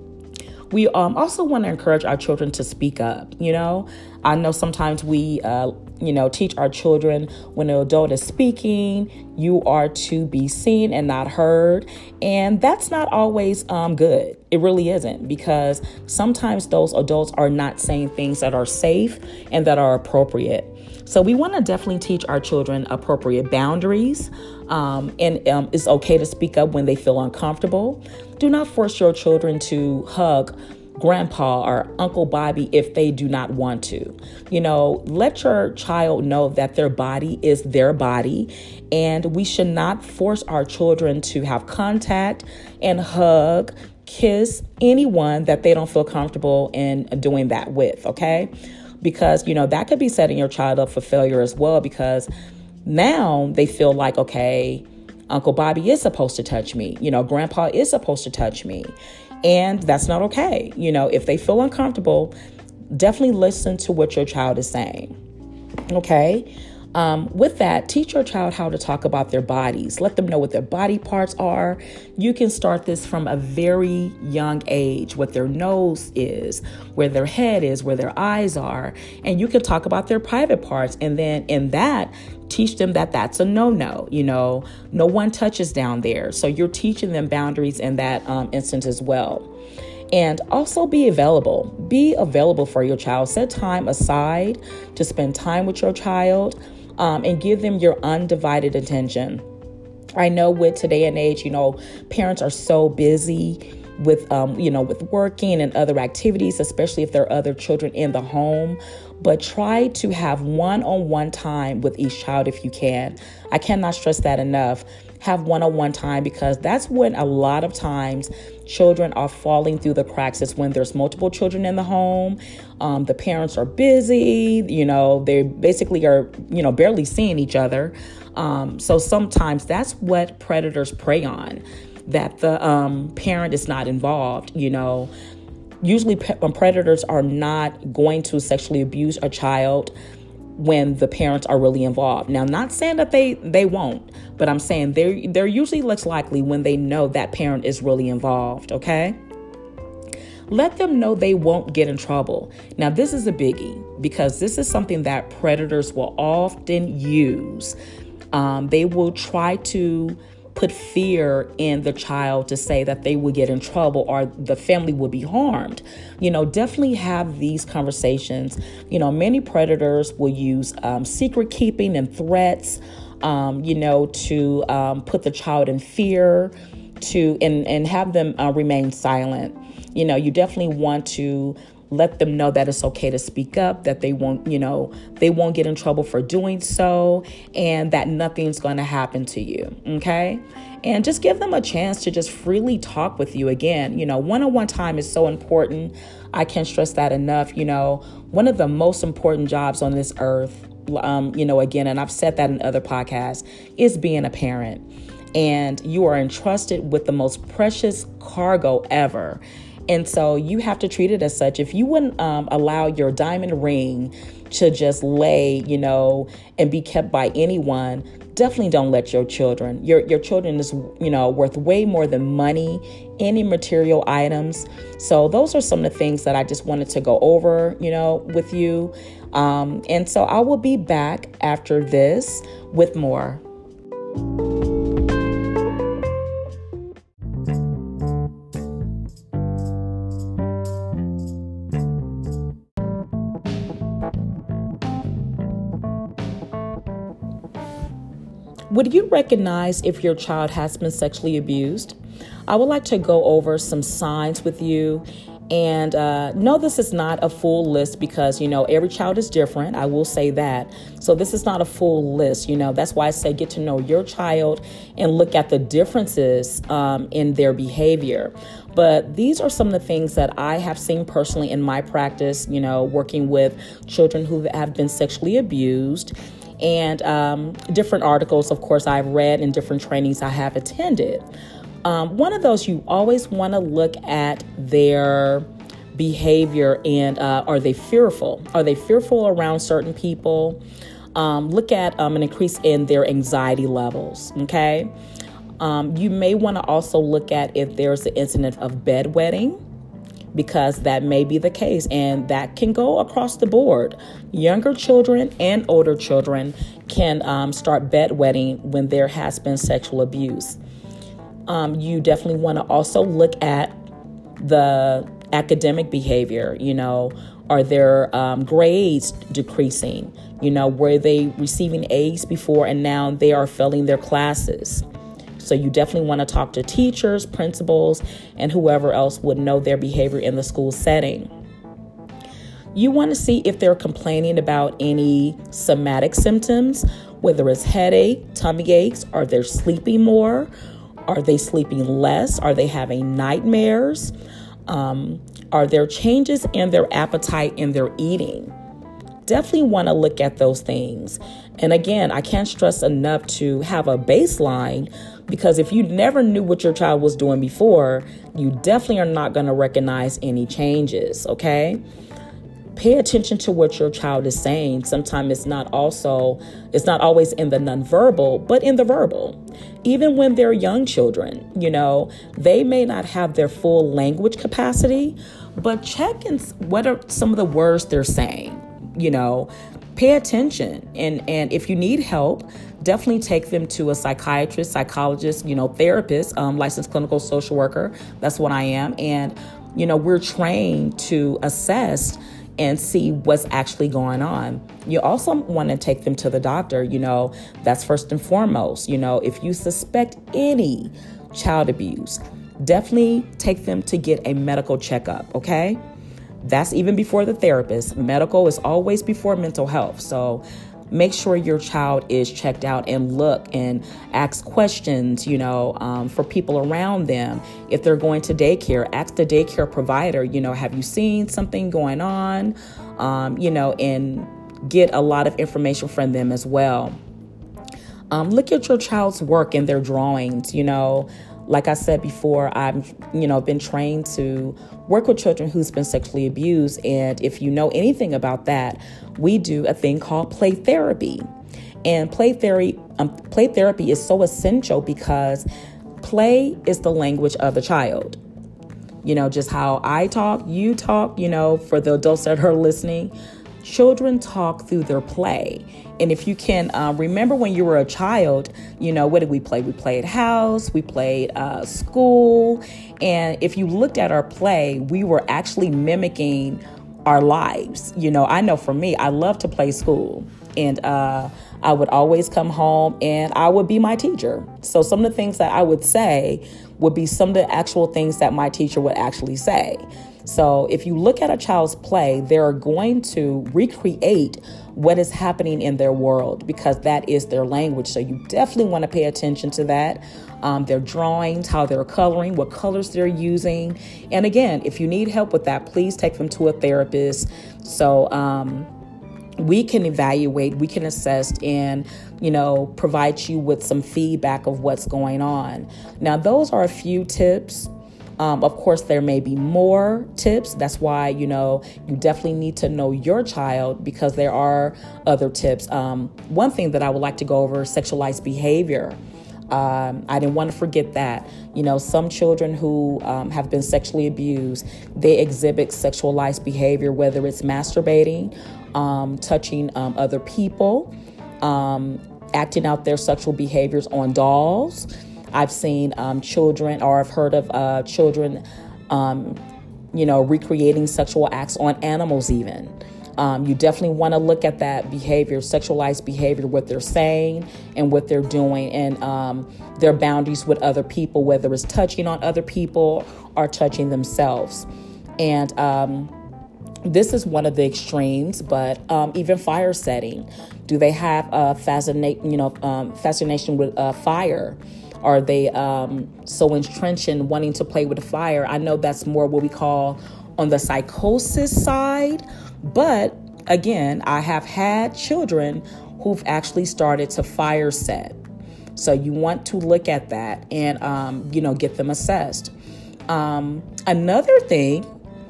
We um, also want to encourage our children to speak up. You know, I know sometimes we, uh, you know, teach our children when an adult is speaking, you are to be seen and not heard. And that's not always um, good. It really isn't, because sometimes those adults are not saying things that are safe and that are appropriate. So we want to definitely teach our children appropriate boundaries. Um, and um, it's okay to speak up when they feel uncomfortable. Do not force your children to hug grandpa or Uncle Bobby if they do not want to. You know, let your child know that their body is their body, and we should not force our children to have contact and hug, kiss anyone that they don't feel comfortable in doing that with. Okay. Because, you know, that could be setting your child up for failure as well, because now they feel like, okay, Uncle Bobby is supposed to touch me. You know, Grandpa is supposed to touch me. And that's not okay. You know, if they feel uncomfortable, definitely listen to what your child is saying. Okay. Um, with that, teach your child how to talk about their bodies. Let them know what their body parts are. You can start this from a very young age, what their nose is, where their head is, where their eyes are. And you can talk about their private parts. And then in that, teach them that that's a no-no. You know, no one touches down there. So you're teaching them boundaries in that um, instance as well. And also be available. Be available for your child. Set time aside to spend time with your child. um, and give them your undivided attention. I know with today and age, you know, parents are so busy with, um, you know, with working and other activities, especially if there are other children in the home. But try to have one-on-one time with each child if you can. I cannot stress that enough. Have one-on-one time, because that's when a lot of times children are falling through the cracks. Is when there's multiple children in the home. Um, the parents are busy, you know, they basically are, you know, barely seeing each other. Um, so sometimes that's what predators prey on, that the um, parent is not involved, you know. Usually pe- predators are not going to sexually abuse a child when the parents are really involved. Now, not saying that they, they won't, but I'm saying they're, they're usually less likely when they know that parent is really involved, okay? Let them know they won't get in trouble. Now, this is a biggie, because this is something that predators will often use. Um, they will try to put fear in the child to say that they will get in trouble or the family will be harmed. You know, definitely have these conversations. You know, many predators will use um, secret keeping and threats, um, you know, to um, put the child in fear, to and, and have them uh, remain silent. You know, you definitely want to let them know that it's okay to speak up, that they won't, you know, they won't get in trouble for doing so, and that nothing's going to happen to you. Okay. And just give them a chance to just freely talk with you again. You know, one-on-one time is so important. I can't stress that enough. You know, one of the most important jobs on this earth, um, you know, again, and I've said that in other podcasts, is being a parent. And you are entrusted with the most precious cargo ever. And so you have to treat it as such. If you wouldn't um, allow your diamond ring to just lay, you know, and be kept by anyone, definitely don't let your children. Your your children is, you know, worth way more than money, any material items. So those are some of the things that I just wanted to go over, you know, with you. Um, and so I will be back after this with more. Would you recognize if your child has been sexually abused? I would like to go over some signs with you. And uh, no, this is not a full list because, you know, every child is different. I will say that. So this is not a full list. You know, that's why I say get to know your child and look at the differences um, in their behavior. But these are some of the things that I have seen personally in my practice, you know, working with children who have been sexually abused. And um, different articles, of course, I've read and different trainings I have attended. Um, one of those, you always want to look at their behavior and uh, are they fearful? Are they fearful around certain people? Um, look at um, an increase in their anxiety levels, okay? Um, you may want to also look at if there's an incident of bedwetting, because that may be the case, and that can go across the board. Younger children and older children can um, start bedwetting when there has been sexual abuse. Um, you definitely want to also look at the academic behavior. You know, are their um, grades decreasing? You know, were they receiving A's before and now they are failing their classes? So you definitely want to talk to teachers, principals, and whoever else would know their behavior in the school setting. You want to see if they're complaining about any somatic symptoms, whether it's headache, tummy aches, are they sleeping more? Are they sleeping less? Are they having nightmares? Um, are there changes in their appetite and their eating? Definitely want to look at those things. And again, I can't stress enough to have a baseline, because if you never knew what your child was doing before, you definitely are not going to recognize any changes, okay? Pay attention to what your child is saying. Sometimes it's not also, it's not always in the nonverbal, but in the verbal. Even when they're young children, you know, they may not have their full language capacity, but check in what are some of the words they're saying. You know, pay attention. And, and if you need help, definitely take them to a psychiatrist, psychologist, you know, therapist, um, licensed clinical social worker. That's what I am. And, you know, we're trained to assess, and see what's actually going on. You also want to take them to the doctor. You know, that's first and foremost. You know, if you suspect any child abuse, definitely take them to get a medical checkup, okay? That's even before the therapist. Medical is always before mental health. So make sure your child is checked out and look and ask questions, you know, um, for people around them. If they're going to daycare, ask the daycare provider, you know, have you seen something going on? Um, you know, and get a lot of information from them as well. Um, look at your child's work and their drawings, you know. Like I said before, I've, you know, been trained to work with children who's been sexually abused. And if you know anything about that, we do a thing called play therapy. And play therapy, um, play therapy is so essential because play is the language of the child. You know, just how I talk, you talk, you know, for the adults that are listening, children talk through their play. And if you can uh, remember when you were a child, you know, what did we play? We played house, we played uh, school. And if you looked at our play, we were actually mimicking our lives. You know, I know for me, I love to play school. And uh, I would always come home and I would be my teacher. So some of the things that I would say would be some of the actual things that my teacher would actually say. So if you look at a child's play, they're going to recreate what is happening in their world because that is their language. So you definitely want to pay attention to that. Um, their drawings, how they're coloring, what colors they're using. And again, if you need help with that, please take them to a therapist. So um, we can evaluate, we can assess and, you know, provide you with some feedback of what's going on. Now, those are a few tips. Um, of course, there may be more tips. That's why, you know, you definitely need to know your child because there are other tips. Um, one thing that I would like to go over is sexualized behavior. Um, I didn't want to forget that. You know, some children who um, have been sexually abused, they exhibit sexualized behavior, whether it's masturbating, um, touching um, other people, um, acting out their sexual behaviors on dolls. I've seen um, children, or I've heard of uh, children, um, you know, recreating sexual acts on animals even. Um, you definitely want to look at that behavior, sexualized behavior, what they're saying and what they're doing, and um, their boundaries with other people, whether it's touching on other people or touching themselves. And um, this is one of the extremes, but um, even fire setting. Do they have a fascinate, you know, um, fascination with uh, fire? Are they um, so entrenched in wanting to play with the fire? I know that's more what we call on the psychosis side. But again, I have had children who've actually started to fire set. So you want to look at that and, um, you know, get them assessed. Um, another thing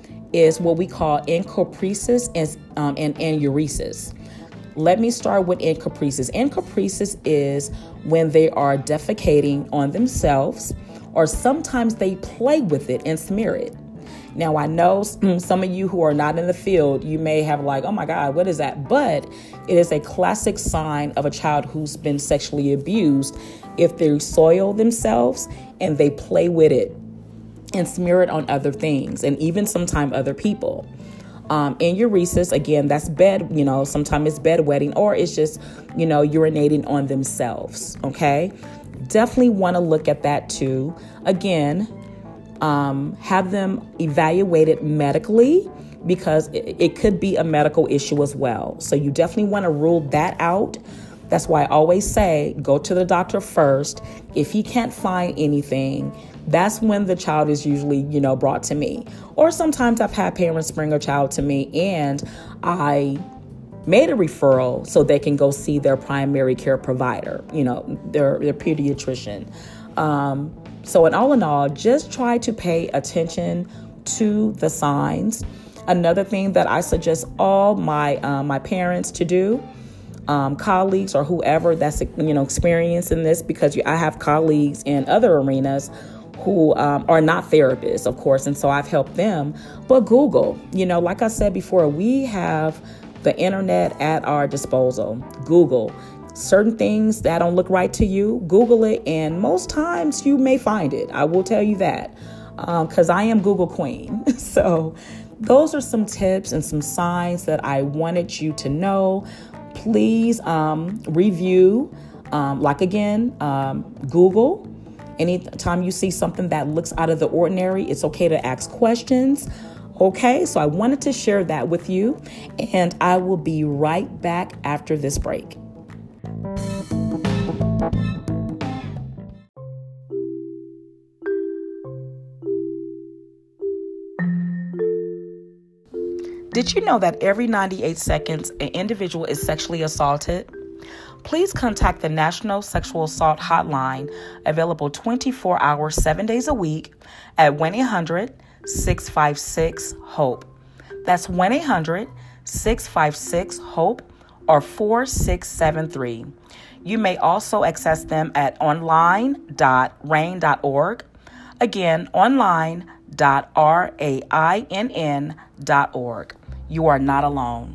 is what we call encopresis and, um, and enuresis. Let me start with encopresis. Encopresis is when they are defecating on themselves, or sometimes they play with it and smear it. Now, I know some of you who are not in the field, you may have like, oh my God, what is that? But it is a classic sign of a child who's been sexually abused if they soil themselves and they play with it and smear it on other things and even sometimes other people. Um, enuresis, again, that's bed, you know, sometimes it's bedwetting or it's just, you know, urinating on themselves. Okay. Definitely want to look at that too. Again, um, have them evaluated medically because it, it could be a medical issue as well. So you definitely want to rule that out. That's why I always say, go to the doctor first. If he can't find anything, that's when the child is usually, you know, brought to me. Or sometimes I've had parents bring a child to me and I made a referral so they can go see their primary care provider, you know, their, their pediatrician. Um, so in all in all, just try to pay attention to the signs. Another thing that I suggest all my uh, my parents to do, Um, colleagues or whoever that's, you know, experiencing this, because I have colleagues in other arenas who um, are not therapists, of course, and so I've helped them. But Google, you know, like I said before, we have the internet at our disposal. Google certain things that don't look right to you, Google it, and most times you may find it. I will tell you that because um, I am Google Queen. So those are some tips and some signs that I wanted you to know. Please um, review, um, like again, um, Google. Anytime you see something that looks out of the ordinary, it's okay to ask questions. Okay, so I wanted to share that with you, and I will be right back after this break. Did you know that every ninety-eight seconds an individual is sexually assaulted? Please contact the National Sexual Assault Hotline, available twenty-four hours, seven days a week at one eight hundred, six five six, HOPE. That's one eight hundred, six five six, HOPE or four six seven three. You may also access them at online dot rain dot org. Again, online dot rainn dot org. You are not alone.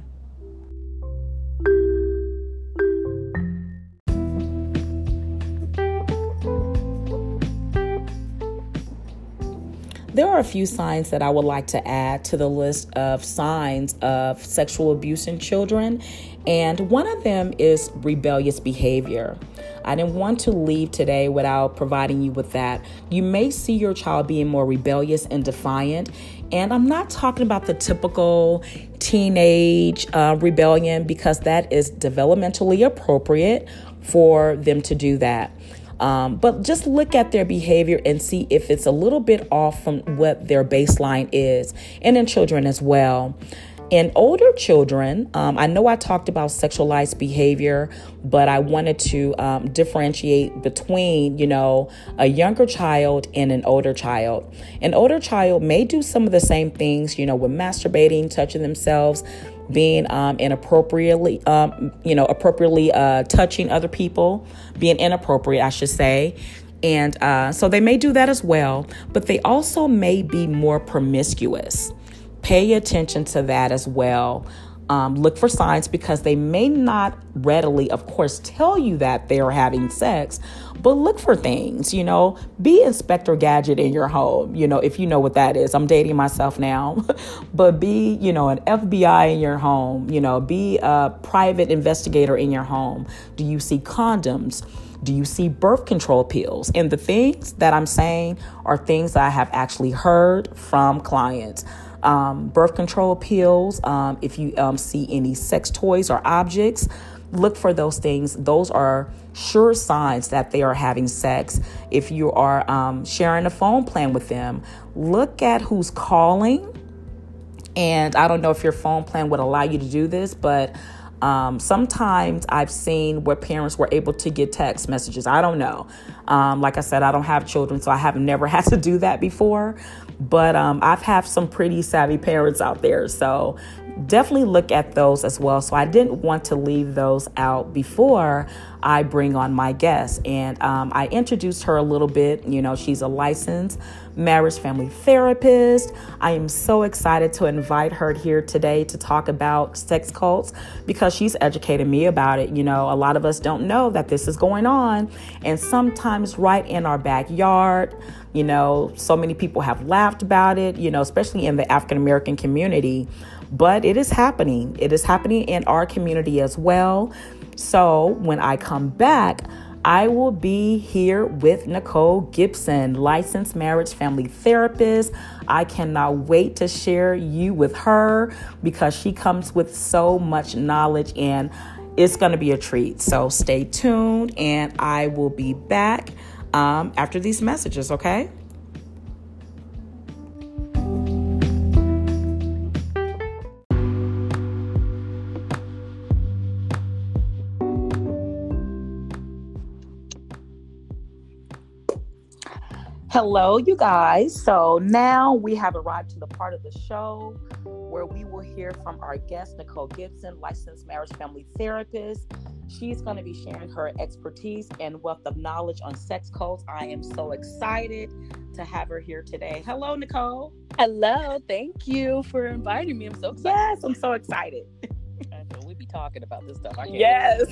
There are a few signs that I would like to add to the list of signs of sexual abuse in children, and one of them is rebellious behavior. I didn't want to leave today without providing you with that. You may see your child being more rebellious and defiant, and I'm not talking about the typical teenage uh, rebellion, because that is developmentally appropriate for them to do that. Um, but just look at their behavior and see if it's a little bit off from what their baseline is, and in children as well. In older children, um, I know I talked about sexualized behavior, but I wanted to um, differentiate between, you know, a younger child and an older child. An older child may do some of the same things, you know, with masturbating, touching themselves, being um, inappropriately, um, you know, appropriately uh, touching other people, being inappropriate, I should say. And uh, so they may do that as well, but they also may be more promiscuous. Pay attention to that as well. Um, look for signs, because they may not readily, of course, tell you that they are having sex, but look for things, you know, be Inspector Gadget in your home, you know, if you know what that is. I'm dating myself now, but be, you know, an F B I in your home, you know, be a private investigator in your home. Do you see condoms? Do you see birth control pills? And the things that I'm saying are things that I have actually heard from clients. Um, birth control pills, um, if you um, see any sex toys or objects, look for those things. Those are sure signs that they are having sex. If you are um, sharing a phone plan with them, look at who's calling. And I don't know if your phone plan would allow you to do this, but Um, sometimes I've seen where parents were able to get text messages. I don't know. Um, like I said, I don't have children, so I have never had to do that before. But um, I've had some pretty savvy parents out there. So definitely look at those as well. So I didn't want to leave those out before I bring on my guest. And um, I introduced her a little bit. You know, she's a licensed marriage family therapist. I am so excited to invite her here today to talk about sex cults, because she's educated me about it. You know, a lot of us don't know that this is going on, and sometimes right in our backyard. You know, so many people have laughed about it, you know, especially in the African American community, but it is happening. It is happening in our community as well. So when I come back, I will be here with Nicole Gibson, licensed marriage family therapist. I cannot wait to share you with her, because she comes with so much knowledge, and it's going to be a treat. So stay tuned, and I will be back um, after these messages, okay? Hello, you guys. So now we have arrived to the part of the show where we will hear from our guest, Nicole Gibson, licensed marriage family therapist. She's going to be sharing her expertise and wealth of knowledge on sex cults. I am so excited to have her here today. Hello, Nicole. Hello. Thank you for inviting me. I'm so excited. Yes, I'm so excited. I know we be talking about this stuff. I can't yes.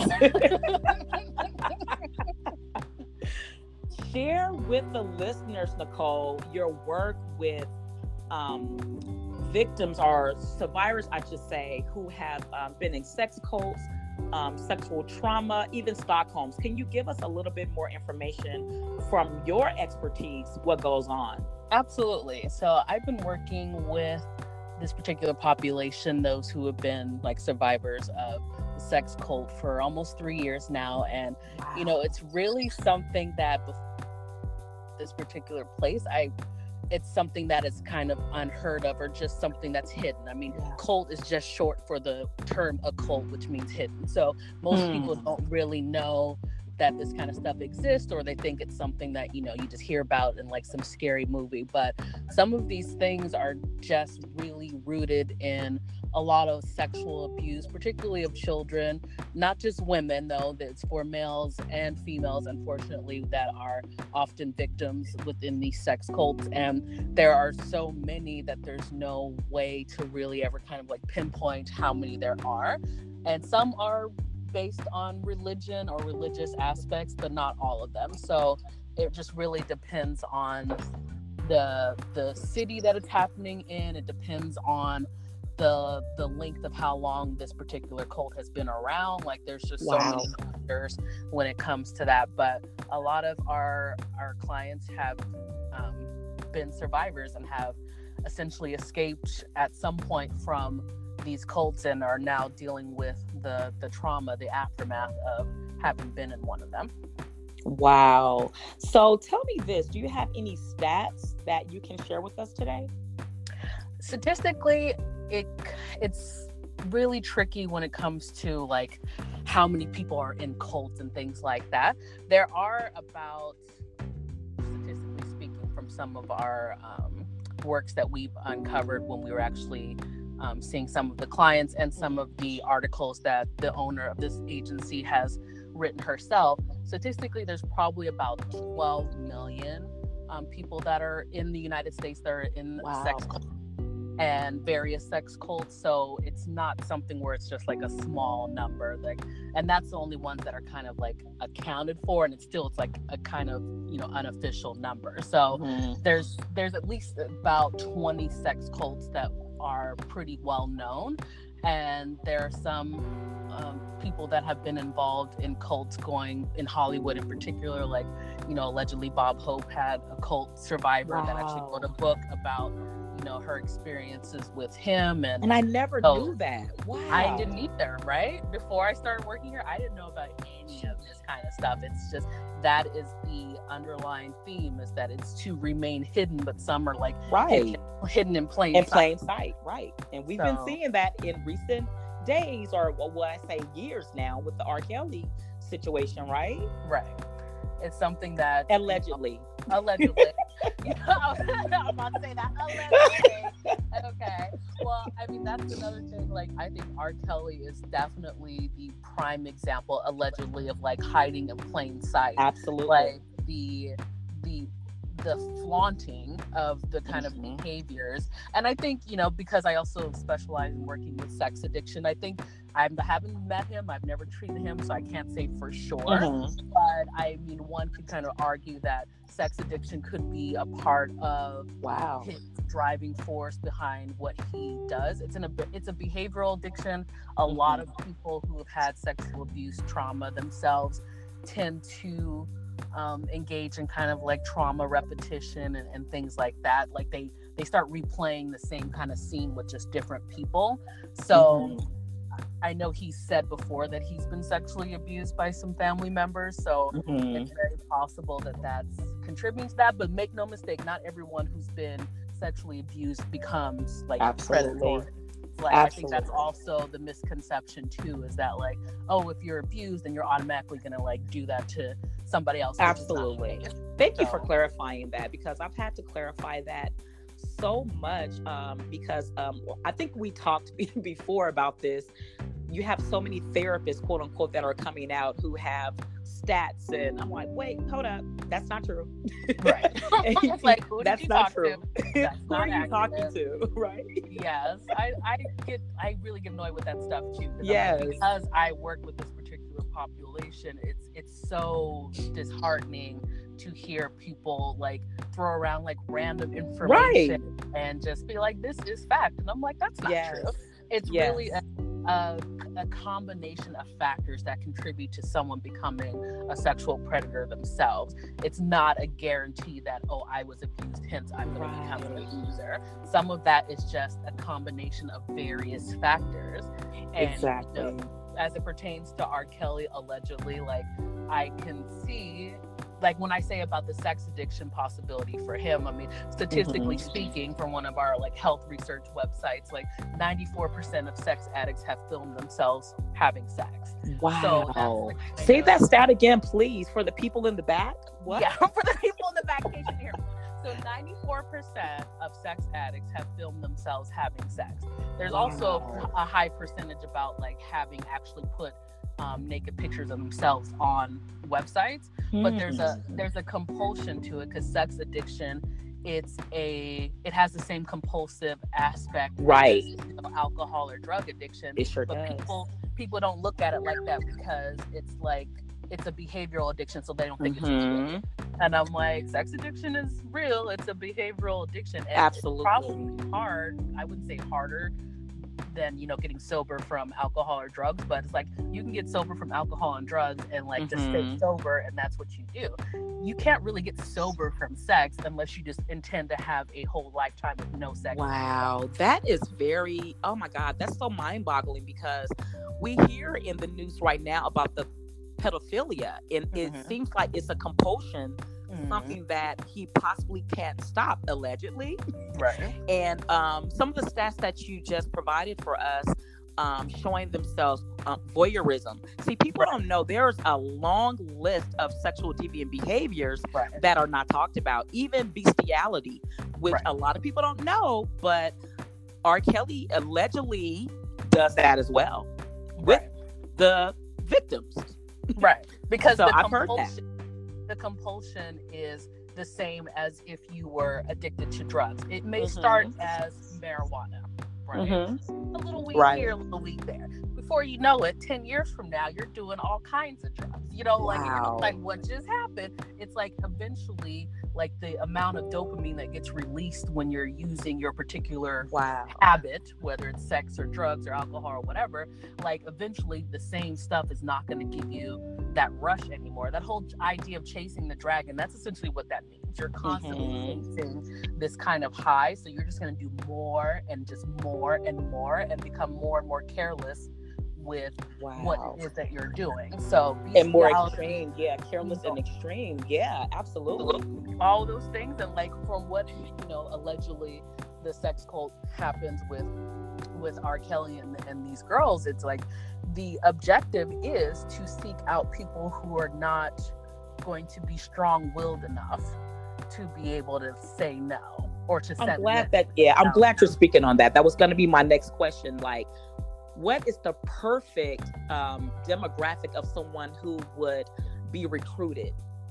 Share with the listeners, Nicole, your work with um, victims or survivors, I should say, who have um, been in sex cults, um, sexual trauma, even Stockholms. Can you give us a little bit more information from your expertise, what goes on? Absolutely. So I've been working with this particular population, those who have been like survivors of the sex cult for almost three years now. And, Wow. you know, it's really something that before this particular place, I it's something that is kind of unheard of or just something that's hidden. I mean, Yeah. cult is just short for the term occult, which means hidden. So most Hmm. people don't really know that this kind of stuff exists, or they think it's something that, you know, you just hear about in like some scary movie. But some of these things are just really rooted in a lot of sexual abuse, particularly of children, not just women, though. It's for males and females, unfortunately, that are often victims within these sex cults. And there are so many that there's no way to really ever kind of like pinpoint how many there are. And some are based on religion or religious aspects, but not all of them. So it just really depends on the the city that it's happening in. It depends on the the length of how long this particular cult has been around. Like there's just Wow. so many factors when it comes to that. But a lot of our our clients have um, been survivors and have essentially escaped at some point from these cults and are now dealing with the the trauma, the aftermath of having been in one of them. Wow. So tell me this, do you have any stats that you can share with us today? Statistically, it it's really tricky when it comes to like how many people are in cults and things like that. There are about, statistically speaking, from some of our um, works that we've uncovered when we were actually Um, seeing some of the clients and some of the articles that the owner of this agency has written herself. Statistically, there's probably about twelve million um, people that are in the United States that are in Wow. sex cults and various sex cults. So it's not something where it's just like a small number, like, and that's the only ones that are kind of like accounted for, and it's still it's like a kind of, you know, unofficial number. So Mhm. there's there's at least about twenty sex cults that are pretty well known, and there are some um, people that have been involved in cults going in Hollywood in particular, like, you know, allegedly Bob Hope had a cult survivor Wow. that actually wrote a book about, you know, her experiences with him. And And I never So, knew that. Wow. I didn't either, right? Before I started working here, I didn't know about any of this kind of stuff. It's just that is the underlying theme, is that it's to remain hidden, but some are like Right. hidden, hidden in plain In sight. plain sight, right. And we've been So- seeing that in recent days, or well, what I say years now, with the R. Kelly situation, right? Right. It's something that Allegedly. allegedly. You know, I'm about to say that allegedly. Okay. Well, I mean, that's another thing. Like, I think R. Kelly is definitely the prime example, allegedly, of like hiding in plain sight. Absolutely. Like the the the flaunting of the kind Mhm. of behaviors. And I think, you know, because I also specialize in working with sex addiction, I think I haven't met him, I've never treated him, so I can't say for sure. Mhm. But I mean, one could kind of argue that sex addiction could be a part of Wow. his driving force behind what he does. It's an it's a behavioral addiction. A Mhm. lot of people who have had sexual abuse trauma themselves tend to um, engage in kind of like trauma repetition and, and things like that. Like they they start replaying the same kind of scene with just different people. So Mhm. I know he's said before that he's been sexually abused by some family members. So Mhm. it's very possible that that's contributing to that. But make no mistake, not everyone who's been sexually abused becomes like Absolutely. predatory. Like, I think that's Absolutely. also the misconception too, is that like, oh, if you're abused, then you're automatically gonna like do that to somebody else. which is not Absolutely. the case. Thank you for So- clarifying that, because I've had to clarify that so much, um, because um, I think we talked before about this. You have so many therapists, quote unquote, that are coming out who have stats, and I'm like, wait, hold up, that's not true. Right. And It's like, who did that's you not talk true. to? That's Who not are you talking accurate. to? Right? Yes, I, I get I really get annoyed with that stuff too. 'Cause I'm like, Yes. because I work with this particular population, it's it's so disheartening to hear people like throw around like random information and just be like, this is fact. And I'm like, that's not Yes. true. It's Yes. really a, a, a combination of factors that contribute to someone becoming a sexual predator themselves. It's not a guarantee that, oh, I was abused, hence I'm going Right. to become an abuser. Some of that is just a combination of various factors. And, Exactly. you know, as it pertains to R. Kelly, allegedly, like, I can see, like, when I say about the sex addiction possibility for him, I mean, statistically Mhm. speaking, from one of our like health research websites, like ninety-four percent of sex addicts have filmed themselves having sex. Wow. So that's the kind Say of- that stat again, please, for the people in the back. What? Yeah, for the people in the back patient here. So ninety-four percent of sex addicts have filmed themselves having sex. There's also Wow. a high percentage about like having actually put um, naked pictures of themselves on websites, but there's a Hmm. there's a compulsion to it because sex addiction, it's a it has the same compulsive aspect Right. as, you know, alcohol or drug addiction. It sure But does. people people don't look at it like that because it's like it's a behavioral addiction, so they don't think it's real. Mhm. And I'm like, sex addiction is real. It's a behavioral addiction. And Absolutely. It's probably hard. I wouldn't say harder than, you know, getting sober from alcohol or drugs, but it's like you can get sober from alcohol and drugs and like just stay Mhm. sober, and that's what you do. You can't really get sober from sex unless you just intend to have a whole lifetime of no sex. Wow, that is very, oh my God, that's so mind boggling because we hear in the news right now about the pedophilia, and it Mhm. seems like it's a compulsion, Mhm. something that he possibly can't stop, allegedly. Right. And um, some of the stats that you just provided for us, um, showing themselves um, voyeurism. See, people Right. don't know there's a long list of sexual deviant behaviors Right. that are not talked about, even bestiality, which Right. a lot of people don't know, but R. Kelly allegedly does that as well with Right. the victims. Right. Because So the I've heard that. compulsion the compulsion is the same as if you were addicted to drugs. It may Mhm. start as marijuana, right? Mhm. A little weed Right. here, a little weed there. Before you know it, ten years from now, you're doing all kinds of drugs. You know, like, Wow. like what just happened? It's like eventually, like the amount of dopamine that gets released when you're using your particular Wow. habit, whether it's sex or drugs or alcohol or whatever, like eventually the same stuff is not going to give you that rush anymore. That whole idea of chasing the dragon, that's essentially what that means. You're constantly Mhm. chasing this kind of high, so you're just going to do more and just more and more and become more and more careless with Wow. what it is that you're doing. So And more bestiality, extreme, yeah, careless and extreme, yeah, absolutely. all those things, and like from what, you know, allegedly the sex cult happens with with R. Kelly and, and these girls, it's like the objective is to seek out people who are not going to be strong-willed enough to be able to say no or to I'm set glad limits. that, yeah, I'm No. glad you're speaking on that. That was going to be my next question. Like, what is the perfect um, demographic of someone who would be recruited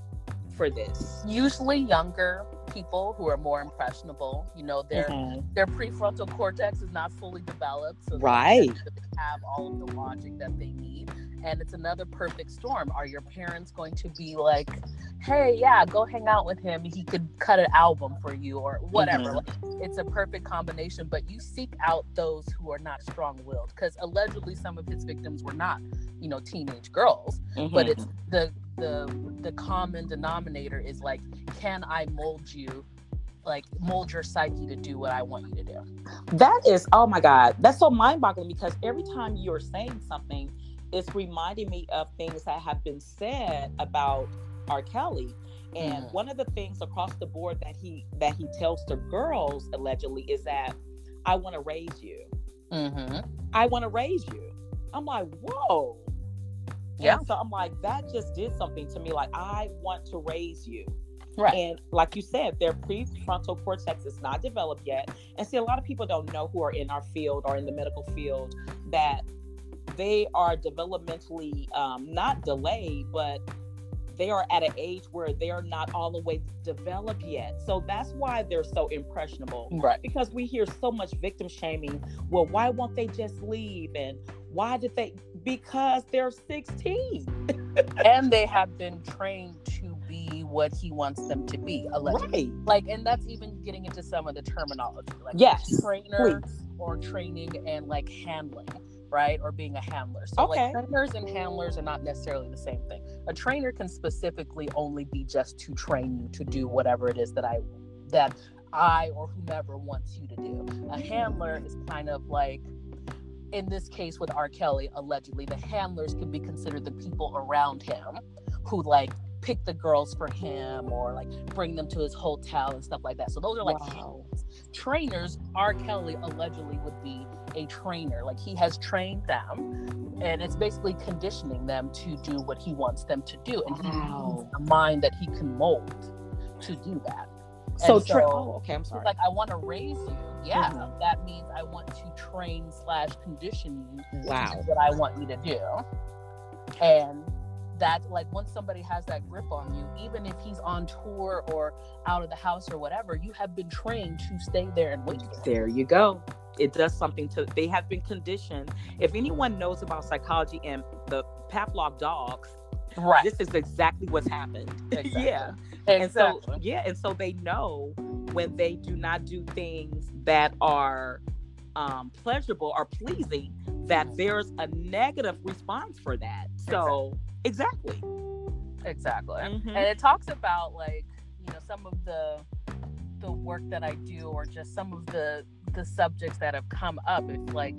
for this? Usually younger people who are more impressionable. You know, their Mhm. their prefrontal cortex is not fully developed, so they Right. don't have all of the logic that they need. And it's another perfect storm. Are your parents going to be like, hey, yeah, go hang out with him, he could cut an album for you or whatever? Mhm. Like, it's a perfect combination, but you seek out those who are not strong-willed, because allegedly some of his victims were not, you know, teenage girls. But Mhm. it's the the the common denominator is like, can I mold you, like mold your psyche to do what I want you to do? That is, oh my God, that's so mind boggling because every time you're saying something, it's reminding me of things that have been said about R. Kelly. And Mhm. one of the things across the board that he that he tells to girls allegedly is that I want to raise you. Mm-hmm. I want to raise you. I'm like, whoa. Yeah. And so I'm like, that just did something to me. Like, I want to raise you. Right. And like you said, their prefrontal cortex is not developed yet. And see, a lot of people don't know who are in our field or in the medical field that they are developmentally um, not delayed, but they are at an age where they are not all the way developed yet. So that's why they're so impressionable. Right. Because we hear so much victim shaming. Well, why won't they just leave? And why did they? Because they're sixteen. And they have been trained to be what he wants them to be, allegedly. Right. Like, and that's even getting into some of the terminology, like Yes, trainer please. or training and like handling, right? Or being a handler. So Okay. like trainers and handlers are not necessarily the same thing. A trainer can specifically only be just to train you to do whatever it is that I that I or whomever wants you to do. A handler is kind of like, in this case with R. Kelly, allegedly, the handlers could be considered the people around him who like pick the girls for him or like bring them to his hotel and stuff like that. So those are like Wow. handlers. Trainers, R. Kelly allegedly would be a trainer. Like he has trained them, and it's basically conditioning them to do what he wants them to do. And Wow. he needs a mind that he can mold to do that. So, And tra- so oh, okay, I'm sorry. like, I want to raise you. Yeah, Mhm. that means I want to train slash condition you Wow. to do what I want you to do. And that, like, once somebody has that grip on you, even if he's on tour or out of the house or whatever, you have been trained to stay there and wait for him. There you go. It does something to, they have been conditioned. If anyone knows about psychology and the Pavlov dogs, Right. this is exactly what's happened. Exactly. Yeah. And so, Exactly. yeah. And so they know when they do not do things that are um, pleasurable or pleasing, that there's a negative response for that. So, exactly. Exactly. Mhm. And it talks about, like, you know, some of the the work that I do, or just some of the the subjects that have come up. It's like,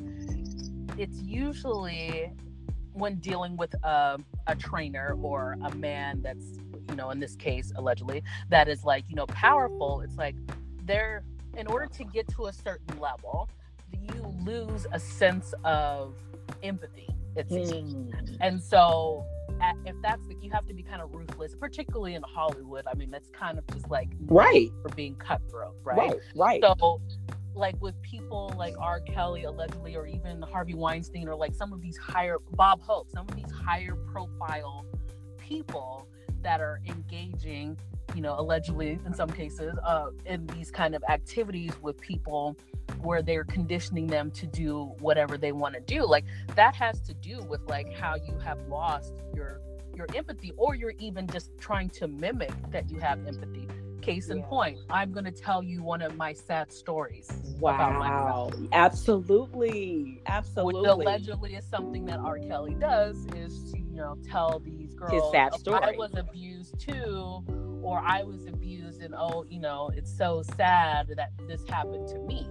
it's usually when dealing with a, a trainer or a man that's, you know, in this case, allegedly, that is like, you know, powerful. It's like they're, in order to get to a certain level, you lose a sense of empathy, it seems. Mm. And so at, if that's the, you have to be kind of ruthless, particularly in Hollywood. I mean, that's kind of just like Right. for being cutthroat, right? Right. Right. So, like with people like R. Kelly allegedly, or even Harvey Weinstein, or like some of these higher, Bob Hope, some of these higher profile people that are engaging, you know, allegedly in some cases, uh, in these kind of activities with people where they're conditioning them to do whatever they want to do. Like, that has to do with like how you have lost your your empathy, or you're even just trying to mimic that you have empathy. Case in Yeah. point, I'm going to tell you one of my sad stories about my Wow. brother. Absolutely. Which Absolutely. allegedly is something that R. Kelly does, is to, you know, tell these girls, sad "Oh, story. I was abused too, or I was abused, and oh, you know, it's so sad that this happened to me."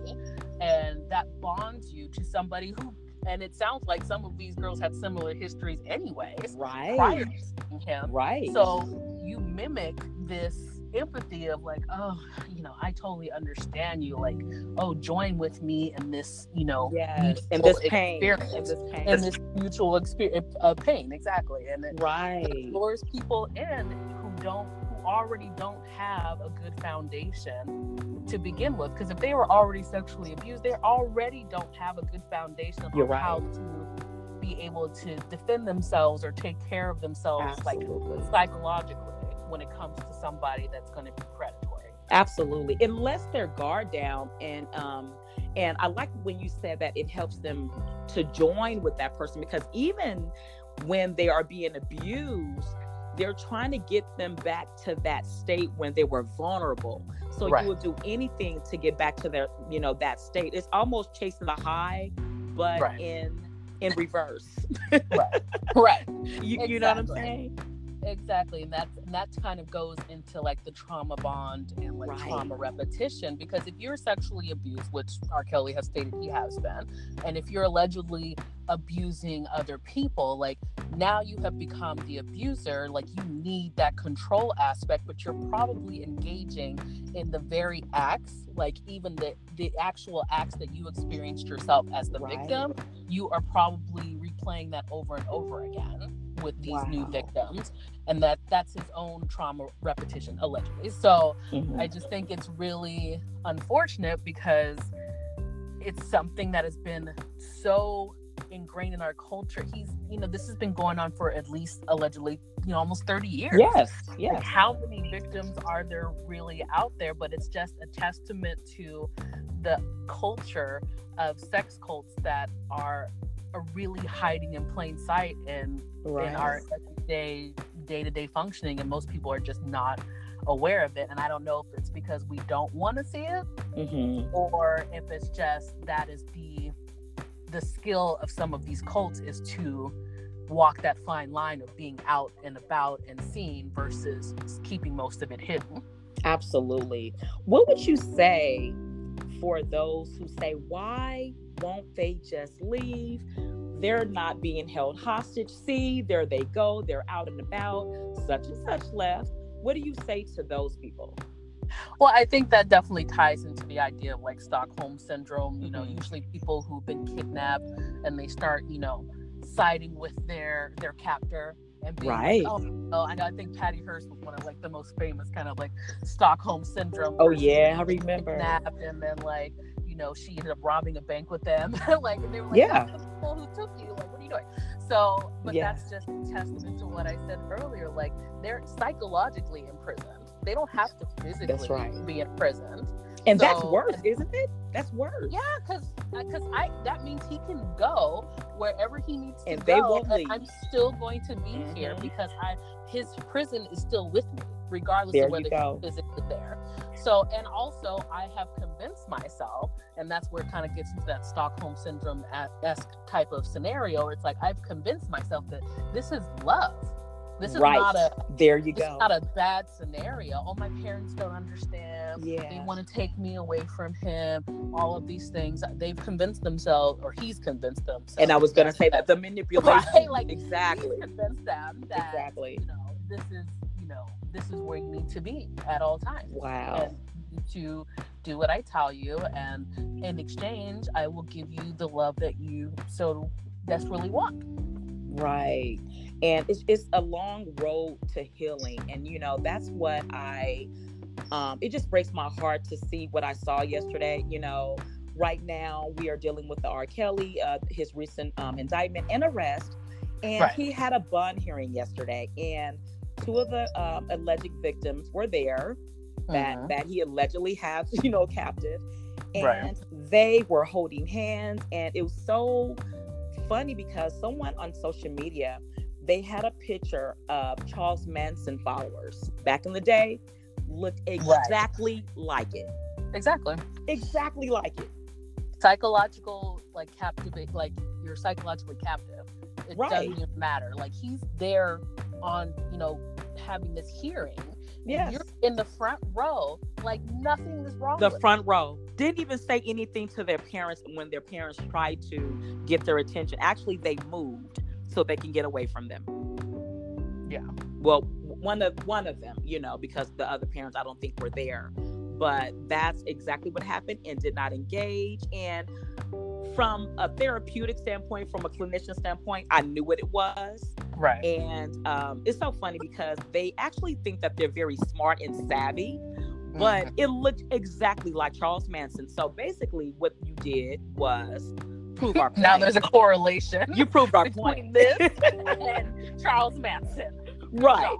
And that bonds you to somebody who, and it sounds like some of these girls had similar histories anyways, Right. prior to seeing him. Right. So you mimic this empathy of like, oh, you know, I totally understand you. Like, oh, join with me in this, you know, yes. And mutual this pain. And experience, this pain. and this mutual experience of pain, exactly. And it Right. lures people in who don't, who already don't have a good foundation to begin with. Because if they were already sexually abused, they already don't have a good foundation of You're right. how to be able to defend themselves or take care of themselves, Absolutely. like psychologically, when it comes to somebody that's going to be predatory. Absolutely. It lets their guard down. And um and I like when you said that it helps them to join with that person, because even when they are being abused, they're trying to get them back to that state when they were vulnerable. So Right. you would do anything to get back to their, you know, that state. It's almost chasing the high, but Right. in in reverse. Right. Right. you, you know what I'm Exactly. saying? Exactly. And that's and that kind of goes into like the trauma bond and like Right. trauma repetition, because if you're sexually abused, which R. Kelly has stated he has been, and if you're allegedly abusing other people, like, now you have become the abuser. Like, you need that control aspect, but you're probably engaging in the very acts, like even the the actual acts that you experienced yourself as the Right. victim, you are probably replaying that over and over again with these Wow. new victims, and that that's his own trauma repetition, allegedly. So Mhm. I just think it's really unfortunate, because it's something that has been so ingrained in our culture. He's, you know, this has been going on for at least allegedly, you know, almost thirty years. Yes. Like, Yes. how many victims are there really out there? But it's just a testament to the culture of sex cults that are, are really hiding in plain sight in Right. in our everyday day-to-day functioning, and most people are just not aware of it. And I don't know if it's because we don't want to see it, Mm-hmm. or if it's just that is the the skill of some of these cults, is to walk that fine line of being out and about and seen versus keeping most of it hidden. Absolutely. What would you say for those who say, why won't they just leave? They're not being held hostage. See, there they go. They're out and about. Such and such left. What do you say to those people? Well, I think that definitely ties into the idea of like Stockholm syndrome. You know, Mhm. usually people who've been kidnapped and they start, you know, siding with their their captor and being Right. like, oh, no, I know. I think Patty Hearst was one of like the most famous kind of like Stockholm syndrome. Oh, person. yeah, I remember. Kidnapped, and then like, you know, she ended up robbing a bank with them. Like, and they were like, Yeah. "That's the people who took you. Like, what are you doing?" So, but Yeah. that's just a testament to what I said earlier. Like, they're psychologically imprisoned. They don't have to physically That's right. be imprisoned. And that's So- worse, isn't it? That's worse. Yeah, because because I that means he can go wherever he needs to And go, they won't and leave. I'm still going to be here Mhm. because I his prison is still with me, regardless There of whether you go. he's physically there. So, and also I have convinced myself, and that's where it kind of gets into that Stockholm syndrome esque type of scenario. Where it's like I've convinced myself that this is love. This is Right. not a There you It's go. not a bad scenario. Oh, my parents don't understand. They Yeah. want to take me away from him. All of these things. They've convinced themselves, or he's convinced themselves. And I was going to say that the manipulation. Right, like, exactly. He's convinced them that, Exactly. you know, this is, you know, this is where you need to be at all times. Wow. And you need to do what I tell you, and in exchange, I will give you the love that you so desperately want. Right. And it's, it's a long road to healing. And, you know, that's what I, um, it just breaks my heart to see what I saw yesterday. You know, right now we are dealing with the R. Kelly, uh, his recent um, indictment and arrest. And Right. he had a bond hearing yesterday. And two of the um, alleged victims were there that, Mhm. that he allegedly has, you know, captive. And Right. they were holding hands. And it was so funny because someone on social media, they had a picture of Charles Manson followers back in the day, looked exactly like it. Exactly. Exactly like it. Psychological, like, captivate, like, you're psychologically captive. It Right. doesn't even matter. Like, he's there on, you know, having this hearing. Yes. You're in the front row, like nothing is wrong The with front row. Didn't even say anything to their parents when their parents tried to get their attention. Actually, they moved so they can get away from them. Yeah. Well, one of one of them, you know, because the other parents I don't think were there. But that's exactly what happened, and did not engage. And from a therapeutic standpoint, from a clinician standpoint, I knew what it was. Right. And um, it's so funny because they actually think that they're very smart and savvy, but Mhm. it looked exactly like Charles Manson. So basically, what you did was prove our point. Now there's a correlation You proved our between point. this and Charles Manson. Right.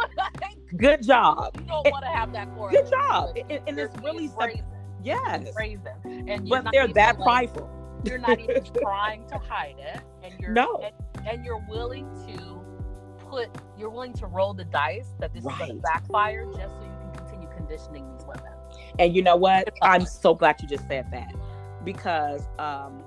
You Good job. don't want to have that correlation. Good job. Like, And, and you're it's really being sim- brazen. yes. Brazen. And you're But not they're even, that like, prideful. You're not even trying to hide it, and you're No. and, and you're willing to put you're willing to roll the dice that this is going Right. to backfire just so you can continue conditioning these women. And you know what? I'm so glad you just said that, because um,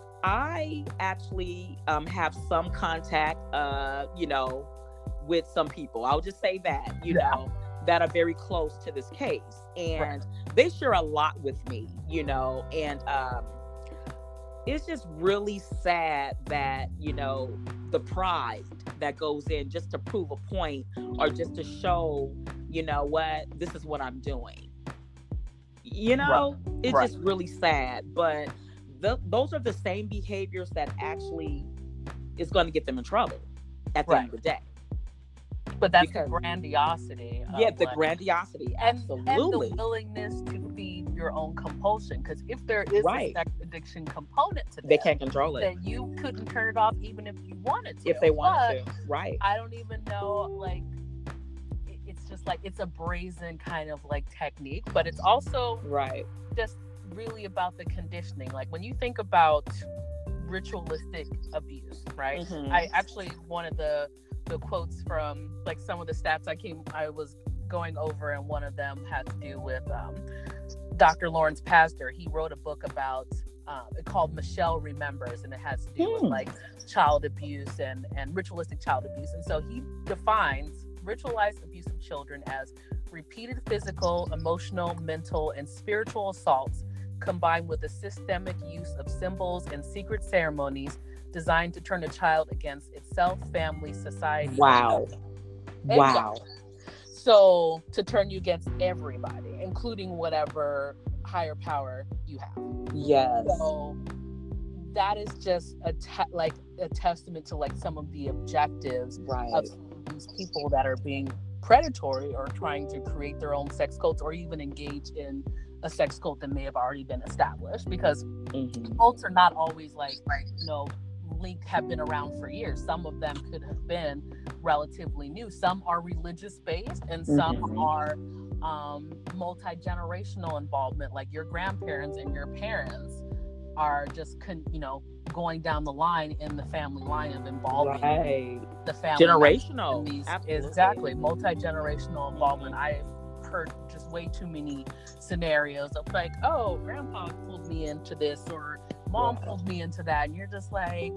I actually um, have some contact, uh, you know, with some people. I'll just say that, you Yeah. know, that are very close to this case, and they share a lot with me, you know, and um, it's just really sad that, you know, the pride that goes in just to prove a point or just to show, you know what, this is what I'm doing. You know, it's Right. just really sad. But th- those are the same behaviors that actually is going to get them in trouble at the end of the day. But that's Because- the grandiosity. Of Yeah, the like, grandiosity. and, Absolutely. and the willingness to feed your own compulsion. Because if there is Right. a sex addiction component to They this, can't control it then you couldn't turn it off even if you wanted to. if they wanted But to. Right. I don't even know, like, it- it's just like, it's a brazen kind of like technique, but it's also Right. just really about the conditioning. Like, when you think about ritualistic abuse, right? Mhm. I actually, one of the the quotes from like some of the stats I came I was going over, and one of them had to do with um, Doctor Lawrence Pastor. He wrote a book about um, it called Michelle Remembers, and it has to do hmm. with like child abuse and and ritualistic child abuse. And so he defines ritualized abuse of children as repeated physical, emotional, mental, and spiritual assaults combined with the systemic use of symbols and secret ceremonies designed to turn a child against itself, family, society. Wow. Wow. So to turn you against everybody, including whatever higher power you have. Yes. So that is just a te- like a testament to like some of the objectives right. of these people that are being predatory or trying to create their own sex cults, or even engage in a sex cult that may have already been established, because mm-hmm. cults are not always like, like you know linked have been around for years. Some of them could have been relatively new. Some are religious based, and some mm-hmm. are um, multi-generational involvement, like your grandparents and your parents are just con- you know going down the line in the family line of involvement, right. the family generational these, Absolutely. Exactly, multi-generational involvement. I've heard just way too many scenarios of like, oh, grandpa pulled me into this, or mom wow. pulled me into that, and you're just like,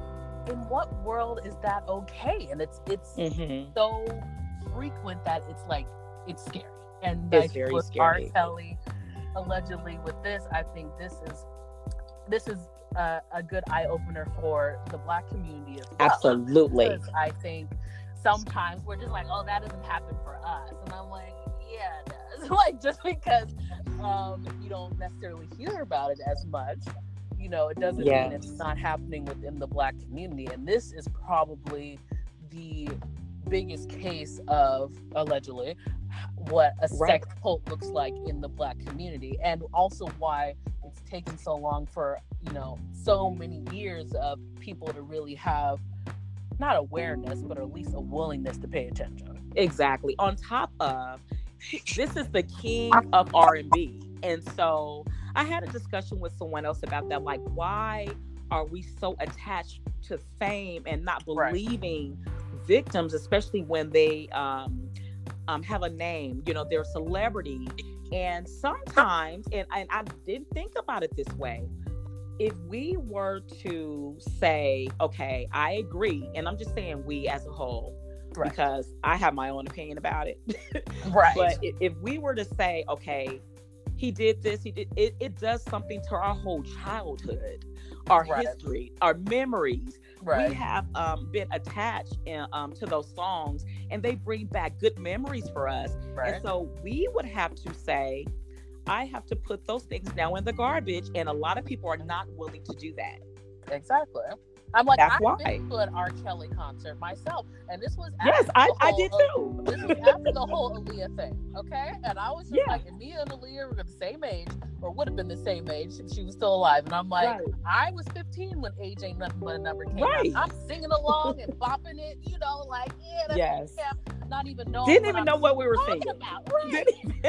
in what world is that okay? And it's it's mm-hmm. so frequent that it's like it's scary. And it's like very with scary. R. Kelly allegedly with this, I think this is this is a, a good eye opener for the Black community as well. Absolutely. Because I think sometimes we're just like, oh, that doesn't happen for us, and I'm like, yeah, it does. Like, just because um, you don't necessarily hear about it as much, you know, it doesn't yes. mean it's not happening within the Black community. And this is probably the biggest case of, allegedly, what a right. sex cult looks like in the Black community, and also why it's taken so long for, you know, so many years of people to really have not awareness, but at least a willingness to pay attention. Exactly. On top of, this is the king of R and B. And so I had a discussion with someone else about that. Like, why are we so attached to fame and not believing right. victims, especially when they um, um, have a name, you know, they're a celebrity. And sometimes, and, and I didn't think about it this way, if we were to say, okay, I agree, and I'm just saying we as a whole, right. because I have my own opinion about it. Right. But if, if we were to say, okay, he did this, he did it, it does something to our whole childhood, our right. history, our memories. Right. We have um, been attached in, um, to those songs, and they bring back good memories for us. Right. And so we would have to say, I have to put those things now in the garbage, and a lot of people are not willing to do that. Exactly. I'm like, That's I've why. been to an R. Kelly concert myself, and this was yes, I, whole, I did too. Uh, this was after the whole Aaliyah thing, okay? And I was just yeah. like, and me and Aaliyah were the same age, or would have been the same age if she was still alive. And I'm like, right. I was fifteen when Age Ain't Nothing But a Number came right. out. I'm singing along and bopping it, you know, like, yeah, that's yes. yeah. Not even knowing Didn't what even I'm know what we were talking singing about. Right.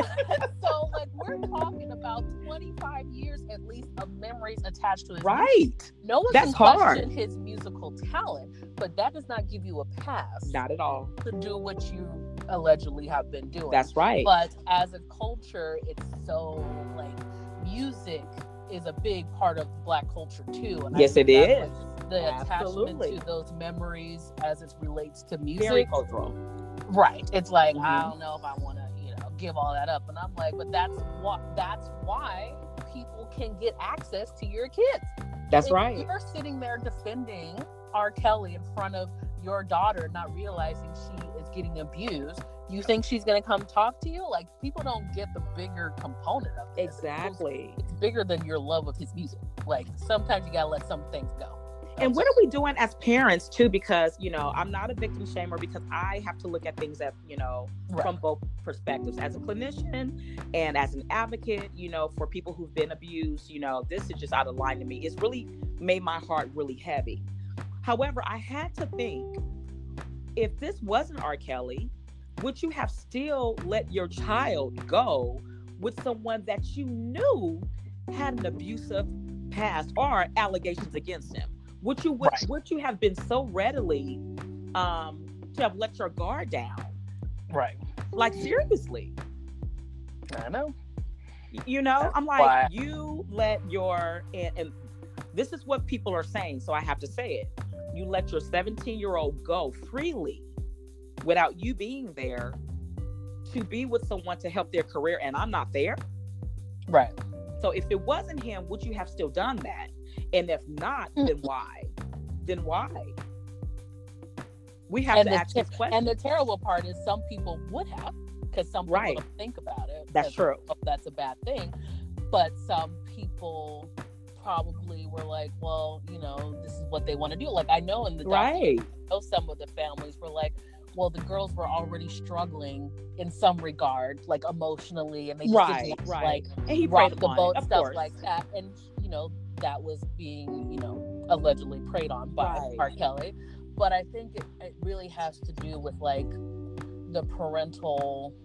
So, like, we're talking about twenty-five years at least of memories attached to his right. music. No one That's can question hard. his musical talent, but that does not give you a pass. Not at all. To do what you allegedly have been doing. That's right. But as a culture, it's so, like, music is a big part of Black culture too. And yes, it is. The Absolutely. attachment to those memories as it relates to music. Very cultural. Right. It's like, mm-hmm. I don't know if I want to, you know, give all that up. And I'm like, but that's what, that's why people can get access to your kids. That's if right. You're sitting there defending R. Kelly in front of your daughter, not realizing she is getting abused. You think she's going to come talk to you? Like, people don't get the bigger component of this. Exactly. It's, it's bigger than your love of his music. Like, sometimes you got to let some things go. And what are we doing as parents too? Because, you know, I'm not a victim shamer, because I have to look at things that, you know, right. from both perspectives. As a clinician and as an advocate, you know, for people who've been abused, you know, this is just out of line to me. It's really made my heart really heavy. However, I had to think, if this wasn't R. Kelly, would you have still let your child go with someone that you knew had an abusive past or allegations against him? Would you would, right. would you have been so readily um, to have let your guard down. Right. Like, seriously. I know. You know, That's I'm like, why- you let your, and, and this is what people are saying, so I have to say it. You let your seventeen-year-old go freely without you being there to be with someone to help their career, and I'm not there. Right. So if it wasn't him, would you have still done that? And if not, then why? Then why? We have and to the, ask this question. And the terrible part is some people would have, because some people Right. don't think about it. That's true. Oh, that's a bad thing. But some people probably were like, well, you know, this is what they want to do. Like, I know in the Right. documentary, I know some of the families were like, well, the girls were already struggling in some regard, like emotionally, and they just Right, didn't want to, right. like And he rock preyed the upon boat, it, of stuff course. like that. And, you know, that was being, you know, allegedly preyed on by Right. R. Kelly. But I think it, it really has to do with, like, the parental,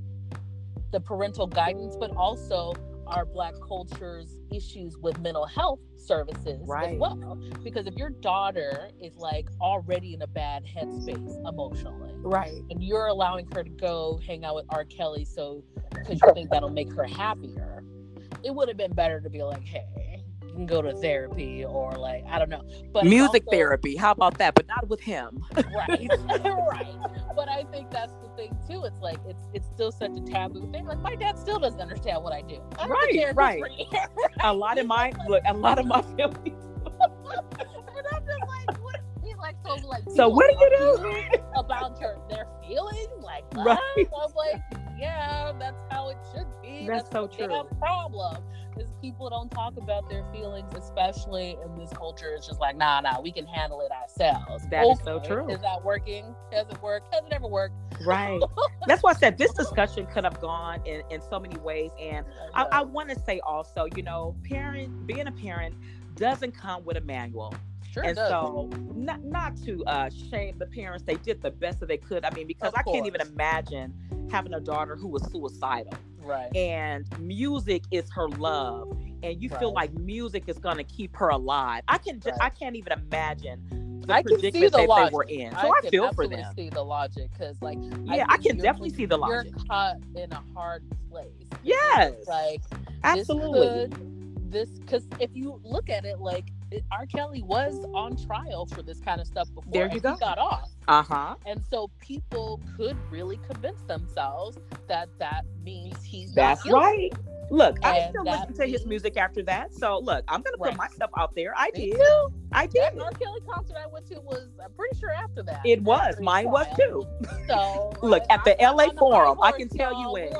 the parental guidance, but also our Black culture's issues with mental health services Right. as well. Because if your daughter is, like, already in a bad headspace emotionally, Right. and you're allowing her to go hang out with R. Kelly so because you think that'll make her happier, it would have been better to be like, hey, you can go to therapy, or, like, I don't know. But it's Music also- therapy. How about that? But not with him. right. Right. But I think that's the thing too. It's like it's it's still such a taboo thing. Like, my dad still doesn't understand what I do. I don't Right, care if right. it's free. A lot of my look, a lot of my family. And I'm just like, what? He's like, so like. So people what do you talk do? to you about your their feelings? Like, what? Right. I was like, yeah, that's how it should be. That's so the true. damn problem is people don't talk about their feelings, especially in this culture. It's just like, nah, nah, we can handle it ourselves. That is so Okay, true. Is that working? Has it worked? Has it ever worked? Right. That's why I said this discussion could have gone in, in so many ways. And I, I want to say also, you know, parent being a parent doesn't come with a manual. Sure And does. so not not to uh, shame the parents, they did the best that they could. I mean, because Of I can't even course. imagine having a daughter who was suicidal. Right. And music is her love, and you feel Right. like music is going to keep her alive. I can just, Right. I can't even imagine the I can see predicament the that logic. they were in. So I, I, can feel for absolutely them. see the logic, because, like, Yeah, I think can you're- definitely see the logic. You're caught in a hard place. Yes, It's like, absolutely. This, could, this, because if you look at it, like, it, R. Kelly was on trial for this kind of stuff before, There you and go. he got off. Uh huh. And so people could really convince themselves that that means he's That's not guilty. right. Look, I And still that listen to his means- music after that. So look, I'm gonna put Right. myself out there. I Me did. too. I That did. R. Kelly concert I went to was, I'm pretty sure, after that. It was. After his Mine was trial. too. So Look, like, at the I'm L A on the Forum, white I can horse, tell you y'all. when. We're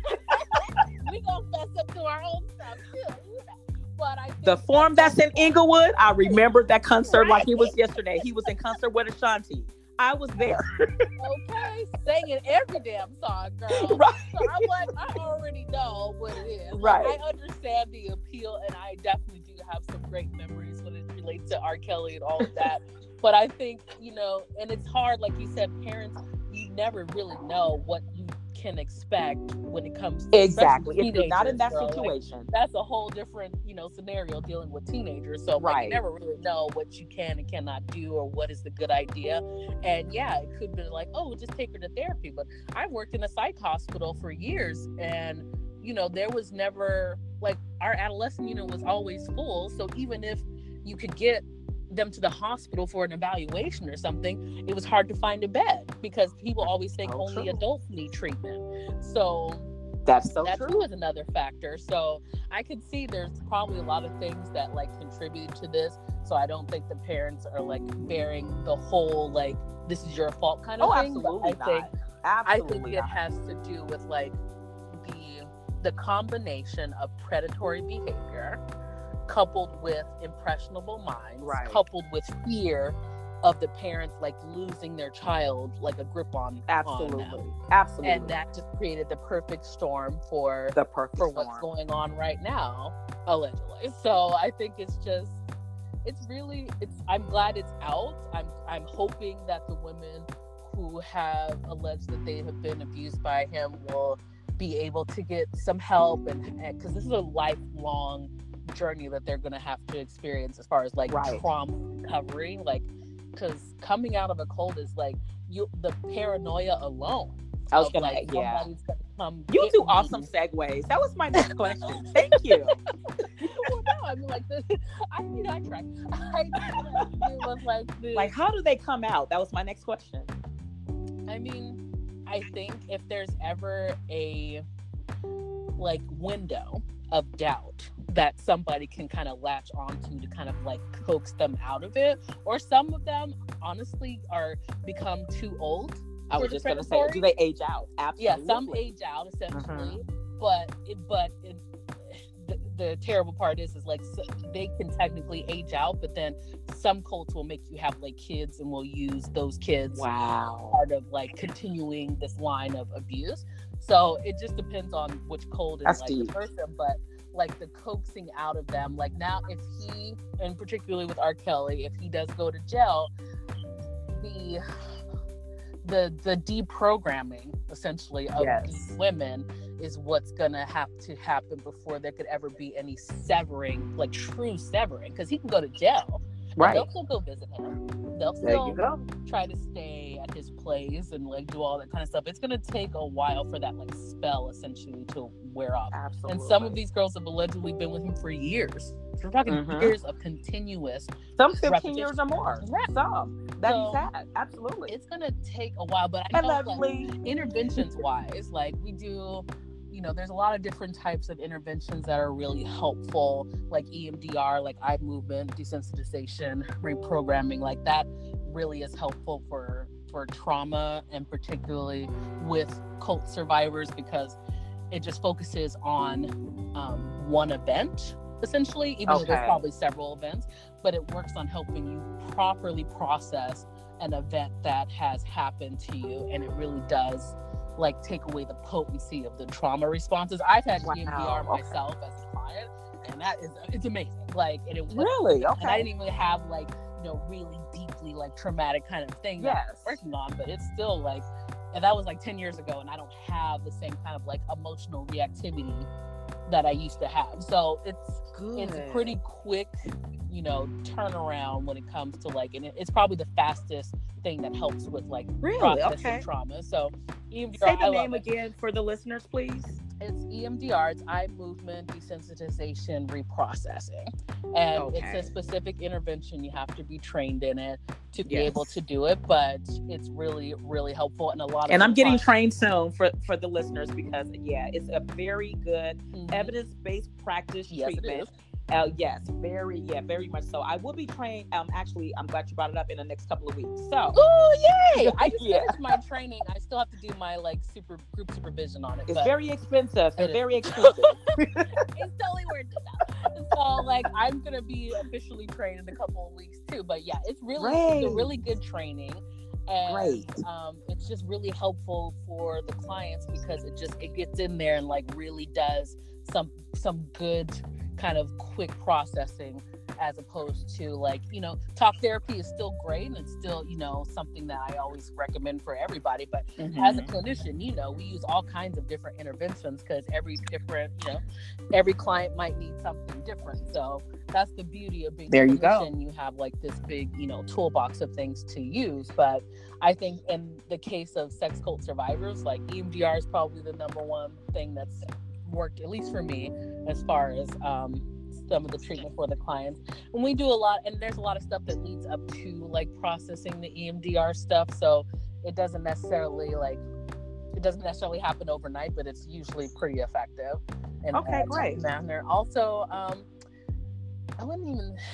over- we gonna mess up to our own stuff too. But I think The forum that's in Inglewood, I remember that concert Right. like it was yesterday. He was in concert with Ashanti. I was there. Okay, singing every damn song, girl. Right. So I'm like, I already know what it is. Like, Right. I understand the appeal, and I definitely do have some great memories when it relates to R. Kelly and all of that. But I think, you know, and it's hard, like you said, parents, you never really know what you can expect when it comes to Exactly. especially If you're not in that teenagers, girl. Like, situation. that's a whole different, you know, scenario dealing with teenagers. So like, Right. you never really know what you can and cannot do, or what is the good idea. And yeah, it could be like, oh, we'll just take her to therapy. But I worked in a psych hospital for years, and you know, there was never, like, our adolescent unit was always full. So even if you could get them to the hospital for an evaluation or something, it was hard to find a bed, because people always think So only true. adults need treatment. So That's so that true. too is another factor. So I could see there's probably a lot of things that like contribute to this. So I don't think the parents are like bearing the whole like this is your fault kind of Oh, thing. But absolutely I think not. I Absolutely think it not. has to do with like the the combination of predatory behavior coupled with impressionable minds, Right. coupled with fear of the parents like losing their child, like a grip on on Absolutely. them. Absolutely. And that just created the perfect storm for the perfect for storm. what's going on right now, allegedly. So I think it's just it's really it's I'm glad it's out. I'm I'm hoping that the women who have alleged that they have been abused by him will be able to get some help, and because this is a lifelong journey that they're going to have to experience as far as like Right. trauma recovery, like because coming out of a cold is like you the paranoia alone. I was of, gonna, like, yeah. somebody's gonna come You get do me. awesome segues. That was my next question. Thank you. Well, no, I mean, like, the, I, you know, I try. I, it was like, the, Like, how do they come out? That was my next question. I mean, I think if there's ever a, like, window of doubt that somebody can kind of latch onto to kind of, like, coax them out of it, or some of them, honestly, are become too old. I was just going to say, do they age out? Absolutely. Yeah, some age out, essentially. Mm-hmm. But, it, but it, the, the terrible part is, is like, so they can technically age out, but then some cults will make you have, like, kids and will use those kids. Wow. Part of, like, continuing this line of abuse. So it just depends on which cult is, That's like, deep. the person. But, like, the coaxing out of them, like, now if he, and particularly with R. Kelly, if he does go to jail, the... the the deprogramming essentially of yes. these women is what's gonna have to happen before there could ever be any severing, like true severing, because he can go to jail, right? They'll still go visit him. They'll there still you go. try to stay at his place and like do all that kind of stuff. It's gonna take a while for that like spell essentially to wear off. Absolutely. And some of these girls have allegedly been with him for years. We're talking mm-hmm. years of continuous. Some fifteen repetition. years or more. Right. Some. That'd So, be sad. Absolutely. It's gonna take a while, but I know Lovely. like, interventions wise, like we do, you know, there's a lot of different types of interventions that are really helpful, like E M D R, like eye movement, desensitization, reprogramming, like that really is helpful for for trauma, and particularly with cult survivors, because it just focuses on um, one event essentially, even okay. though there's probably several events, but it works on helping you properly process an event that has happened to you, and it really does like take away the potency of the trauma responses. I've had wow. E M D R okay. myself as a client, and that is it's amazing. Like, and it was, really okay. And I didn't even have like you know really deeply like traumatic kind of thing that yes. I was working on, but it's still like, and that was like ten years ago, and I don't have the same kind of like emotional reactivity that I used to have. So it's Good. It's a pretty quick, you know, turnaround when it comes to like, and it, it's probably the fastest thing that helps with like really? processing okay. trauma. So E M D R, say the I name love it. again for the listeners, please. It's E M D R. It's eye movement desensitization reprocessing, and okay. it's a specific intervention. You have to be trained in it to be yes. able to do it, but it's really, really helpful, and a lot of. And I'm getting fun. trained soon for for the listeners, because yeah, it's a very good mm-hmm. evidence-based practice yes, treatment. It is. Uh, yes, very, yeah, very much so. I will be trained. Um, actually, I'm glad you brought it up in the next couple of weeks. So, oh yay! I just yeah. finished my training. I still have to do my like super group supervision on it. It's very expensive. It's very is. expensive. It's totally worth it. So, like, I'm gonna be officially trained in a couple of weeks too. But yeah, it's really, it's a really good training. And Great. Um, it's just really helpful for the clients, because it just it gets in there and like really does some some good kind of quick processing, as opposed to like, you know, talk therapy is still great, and it's still, you know, something that I always recommend for everybody. But mm-hmm. as a clinician, you know, we use all kinds of different interventions, because every different, you know, every client might need something different. So that's the beauty of being there a you clinician. go. You have like this big, you know, toolbox of things to use. But I think in the case of sex cult survivors, like E M D R is probably the number one thing that's worked, at least for me, as far as um some of the treatment for the clients. And we do a lot, and there's a lot of stuff that leads up to like processing the E M D R stuff, so it doesn't necessarily like it doesn't necessarily happen overnight, but it's usually pretty effective. And okay, great. Manner. Also, um I wouldn't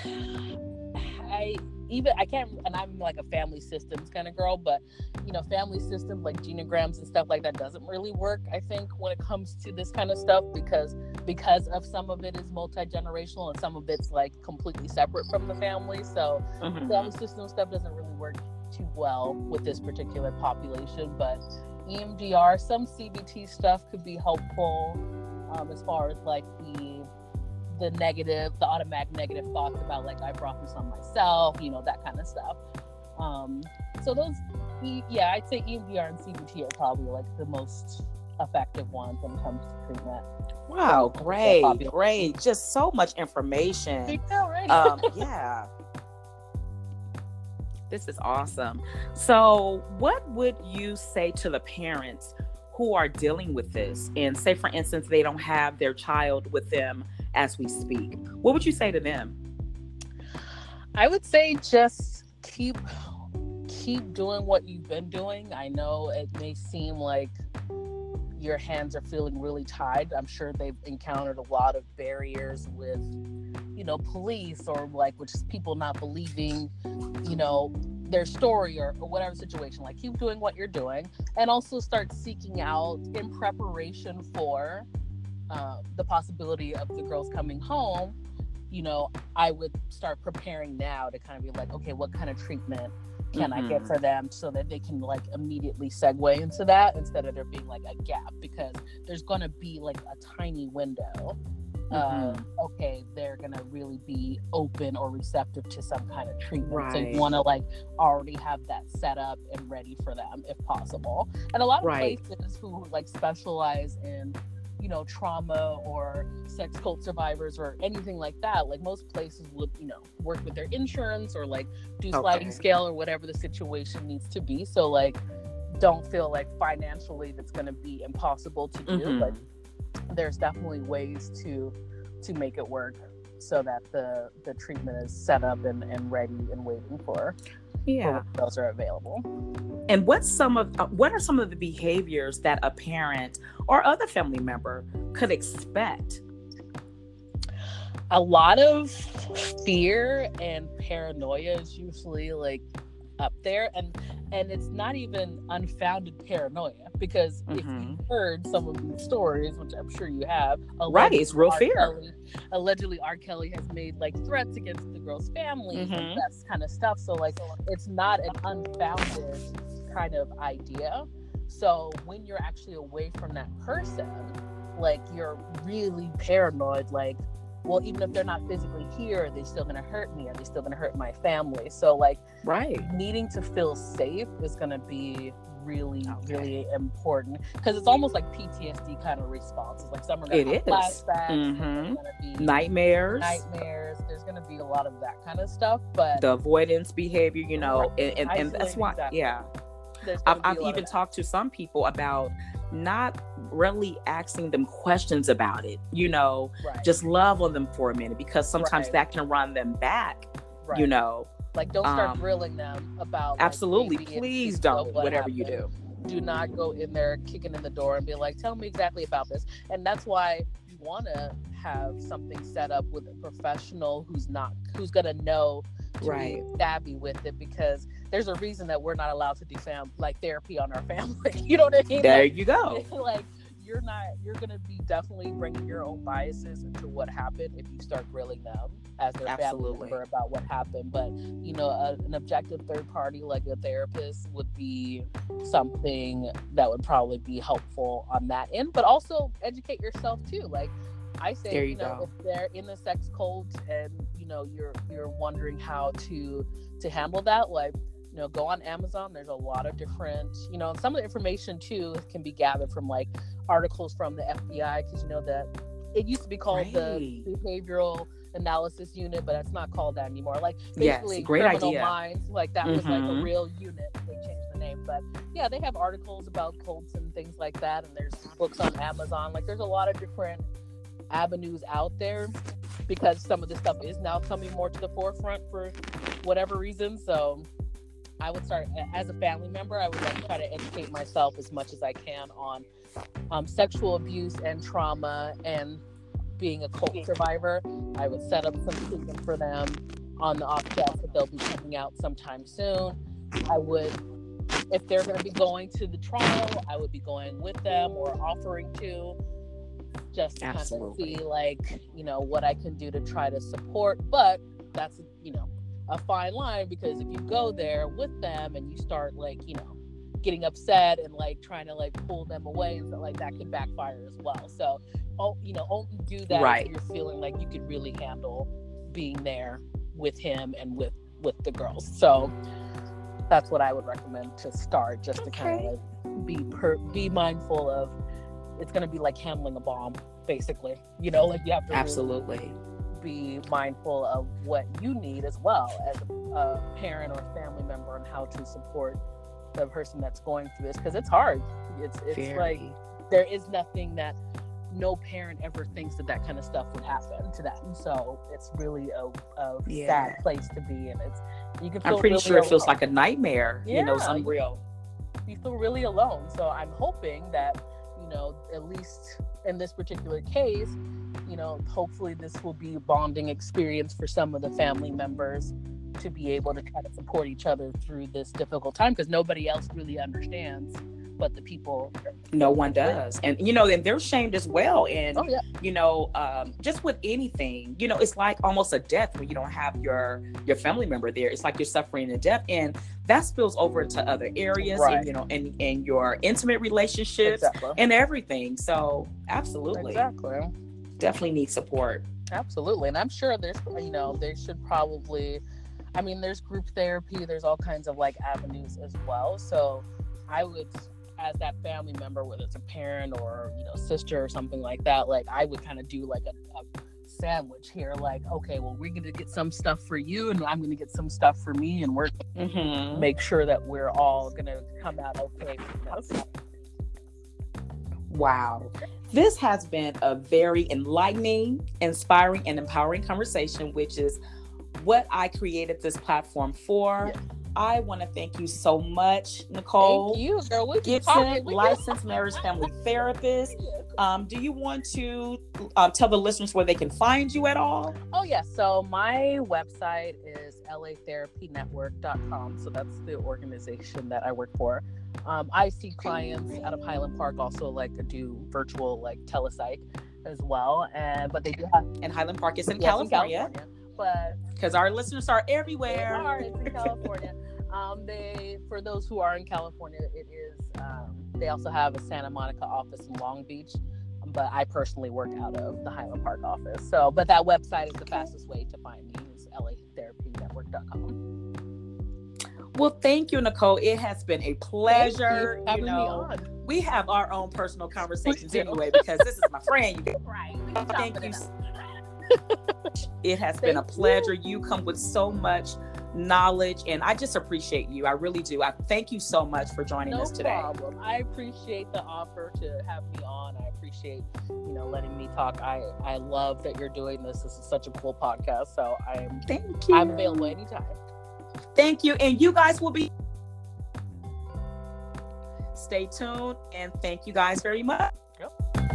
even I even I can't and I'm like a family systems kind of girl, but you know, family systems like genograms and stuff like that doesn't really work, I think, when it comes to this kind of stuff, because because of some of it is multi-generational and some of it's like completely separate from the family. So mm-hmm. family system stuff doesn't really work too well with this particular population. But E M D R, some C B T stuff could be helpful, um, as far as like the the negative, the automatic negative thoughts about like, I brought this on myself, you know, that kind of stuff. Um, so those, yeah, I'd say E M D R and C B T are probably like the most effective ones when it comes to treatment. Wow, great, great. Just so much information. You know, right? um, yeah. This is awesome. So, what would you say to the parents who are dealing with this? And say, for instance, they don't have their child with them as we speak. What would you say to them? I would say just keep keep doing what you've been doing. I know it may seem like your hands are feeling really tied. I'm sure they've encountered a lot of barriers with, you know, police or like with just people not believing, you know, their story or, or whatever situation. Like, keep doing what you're doing, and also start seeking out in preparation for uh, the possibility of the girls coming home. You know, I would start preparing now to kind of be like, okay, what kind of treatment can mm-hmm. I get for them, so that they can like immediately segue into that, instead of there being like a gap, because there's going to be like a tiny window. Mm-hmm. Uh, okay, they're going to really be open or receptive to some kind of treatment. Right. So you want to like already have that set up and ready for them if possible. And a lot of right. places who like specialize in, you know, trauma or sex cult survivors or anything like that, like most places would, you know, work with their insurance or like do sliding okay. scale or whatever the situation needs to be. So like, don't feel like financially that's going to be impossible to do. Mm-hmm. But there's definitely ways to to make it work so that the the treatment is set up and, and ready and waiting for yeah for those are available. And what's some of uh, what are some of the behaviors that a parent or other family member could expect? A lot of fear and paranoia is usually like up there, and and it's not even unfounded paranoia, because mm-hmm. if you've heard some of these stories, which I'm sure you have, right, it's real R. fear. Kelly, allegedly, R. Kelly has made like threats against the girl's family mm-hmm. and that kind of stuff. So like, it's not an unfounded kind of idea. So when you're actually away from that person, like, you're really paranoid, like, well, even if they're not physically here, are they still going to hurt me? Are they still going to hurt my family? So like, right, needing to feel safe is going to be really, okay. really important, because it's almost like P T S D kind of responses. Like, some are going to have flashbacks, mm-hmm. be nightmares, nightmares. There's going to be a lot of that kind of stuff, but the avoidance behavior, you know, and, and, and that's why, exactly. yeah. I've, I've even talked to some people about not really asking them questions about it, you know, right. just love on them for a minute, because sometimes right. that can run them back, right. you know. Like, don't start um, grilling them about like, absolutely, please don't, what whatever happened. You do. Do not go in there kicking in the door and be like, tell me exactly about this. And that's why you want to have something set up with a professional who's not, who's going to know to right. be savvy with it, because there's a reason that we're not allowed to do fam like therapy on our family. You know what I mean? There like, you go. Like, you're not, you're going to be definitely bringing your own biases into what happened if you start grilling them as their Absolutely. family member about what happened. But, you know, a, an objective third party like a therapist would be something that would probably be helpful on that end, but also educate yourself too. Like, I say, there you, you know, go. if they're in a sex cult and, you know, you're you're wondering how to to handle that, like, you know, go on Amazon. There's a lot of different, you know, some of the information too can be gathered from like articles from the F B I, because, you know, that it used to be called right. the Behavioral Analysis Unit, but it's not called that anymore. Like, basically, yes, great Criminal idea. Minds, like that mm-hmm. was like a real unit. They changed the name, but yeah, they have articles about cults and things like that, and there's books on Amazon. Like, there's a lot of different avenues out there, because some of this stuff is now coming more to the forefront for whatever reason. So I would start, as a family member, I would like try to educate myself as much as I can on um, sexual abuse and trauma, and being a cult survivor. I would set up some treatment for them on the off chance that they'll be coming out sometime soon. I would, if they're going to be going to the trial, I would be going with them or offering to, just to Absolutely. kind of see, like, you know, what I can do to try to support. But that's, you know, a fine line, because if you go there with them and you start, like, you know, getting upset and like trying to like pull them away and stuff, like, that can backfire as well. So, oh, you know, only do that right. if you're feeling like you could really handle being there with him and with with the girls. So that's what I would recommend to start, just to kind of like be per be mindful of. It's going to be like handling a bomb, basically. You know, like, you have to absolutely really be mindful of what you need as well as a, a parent or family member, and how to support the person that's going through this, because it's hard. It's it's Very. like there is nothing that no parent ever thinks that that kind of stuff would happen to them. So it's really a, a Yeah. sad place to be, and it's you can feel I'm pretty really sure it feels alone. like a nightmare. You know, it's Yeah. unreal. You feel really alone. So I'm hoping that, you know, at least in this particular case, you know, hopefully this will be a bonding experience for some of the family members to be able to kind of support each other through this difficult time, because nobody else really understands but the people. No one does. And, you know, and they're shamed as well. And, Oh yeah. you know, um, just with anything, you know, it's like almost a death when you don't have your, your family member there. It's like you're suffering a death, and that spills over into other areas, Right. and, you know, and, and your intimate relationships Exactly. and everything. So absolutely, Exactly. definitely need support. Absolutely. And I'm sure there's, you know, they should probably, I mean, there's group therapy, there's all kinds of like avenues as well. So I would, as that family member, whether it's a parent or, you know, sister or something like that, like I would kind of do like a, a sandwich here, like, okay, well, we're going to get some stuff for you and I'm going to get some stuff for me, and we're going to Mm-hmm. make sure that we're all going to come out okay with this. Wow. This has been a very enlightening, inspiring, and empowering conversation, which is what I created this platform for. Yes. I want to thank you so much, Nicole Thank you, girl. We keep Gibson, talking. We keep licensed marriage family therapist. talking. Um, do you want to um, tell the listeners where they can find you at all? Oh, yeah. So my website is L A therapy network dot com. So that's the organization that I work for. Um, I see clients out of Highland Park, also like do virtual like telepsych as well. And but they do have And Highland Park is in yes, California, but because our listeners are they everywhere. are, it's in California. Um, they for those who are in California, it is. Um, they also have a Santa Monica office in Long Beach. But I personally work out of the Highland Park office. So, but that website is the fastest way to find me, is L A therapy network dot com. Well, thank you, Nicole. It has been a pleasure. Thank you for having you know, me on. we have our own personal conversations do. anyway, because this is my friend. You guys. Right. Thank you. It has been a Thank pleasure. You come with so much knowledge, and I just appreciate you. I really do. I thank you so much for joining No us today. problem. I appreciate the offer to have me on. I appreciate, you know, letting me talk. I I love that you're doing this. This is such a cool podcast. So I'm Thank you. I'm available anytime. Thank you. And you guys will be. Stay tuned, and thank you guys very much. Yep.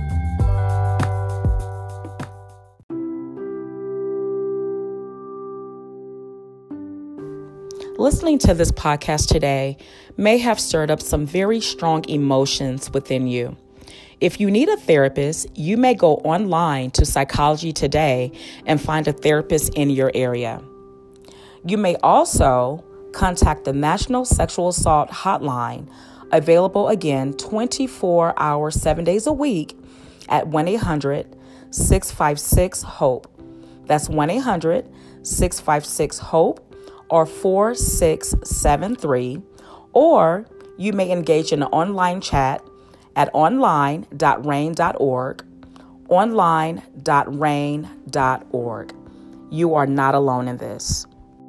Listening to this podcast today may have stirred up some very strong emotions within you. If you need a therapist, you may go online to Psychology Today and find a therapist in your area. You may also contact the National Sexual Assault Hotline, available again twenty-four hours, seven days a week at one eight hundred, six five six, HOPE. That's one eight hundred, six five six, HOPE or four six seven three. Or you may engage in an online chat at online dot rain dot org, online dot rain dot org. You are not alone in this.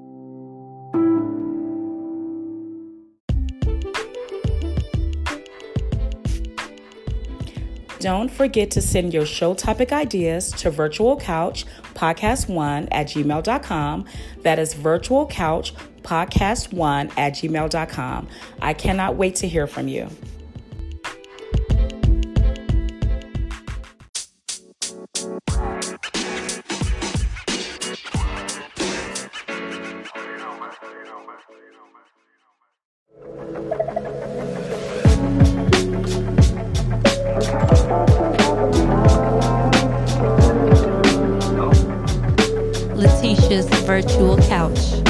Don't forget to send your show topic ideas to virtual couch podcast one at gmail dot com. That is virtual couch podcast one at gmail dot com. I cannot wait to hear from you. Letitia's Virtual Couch.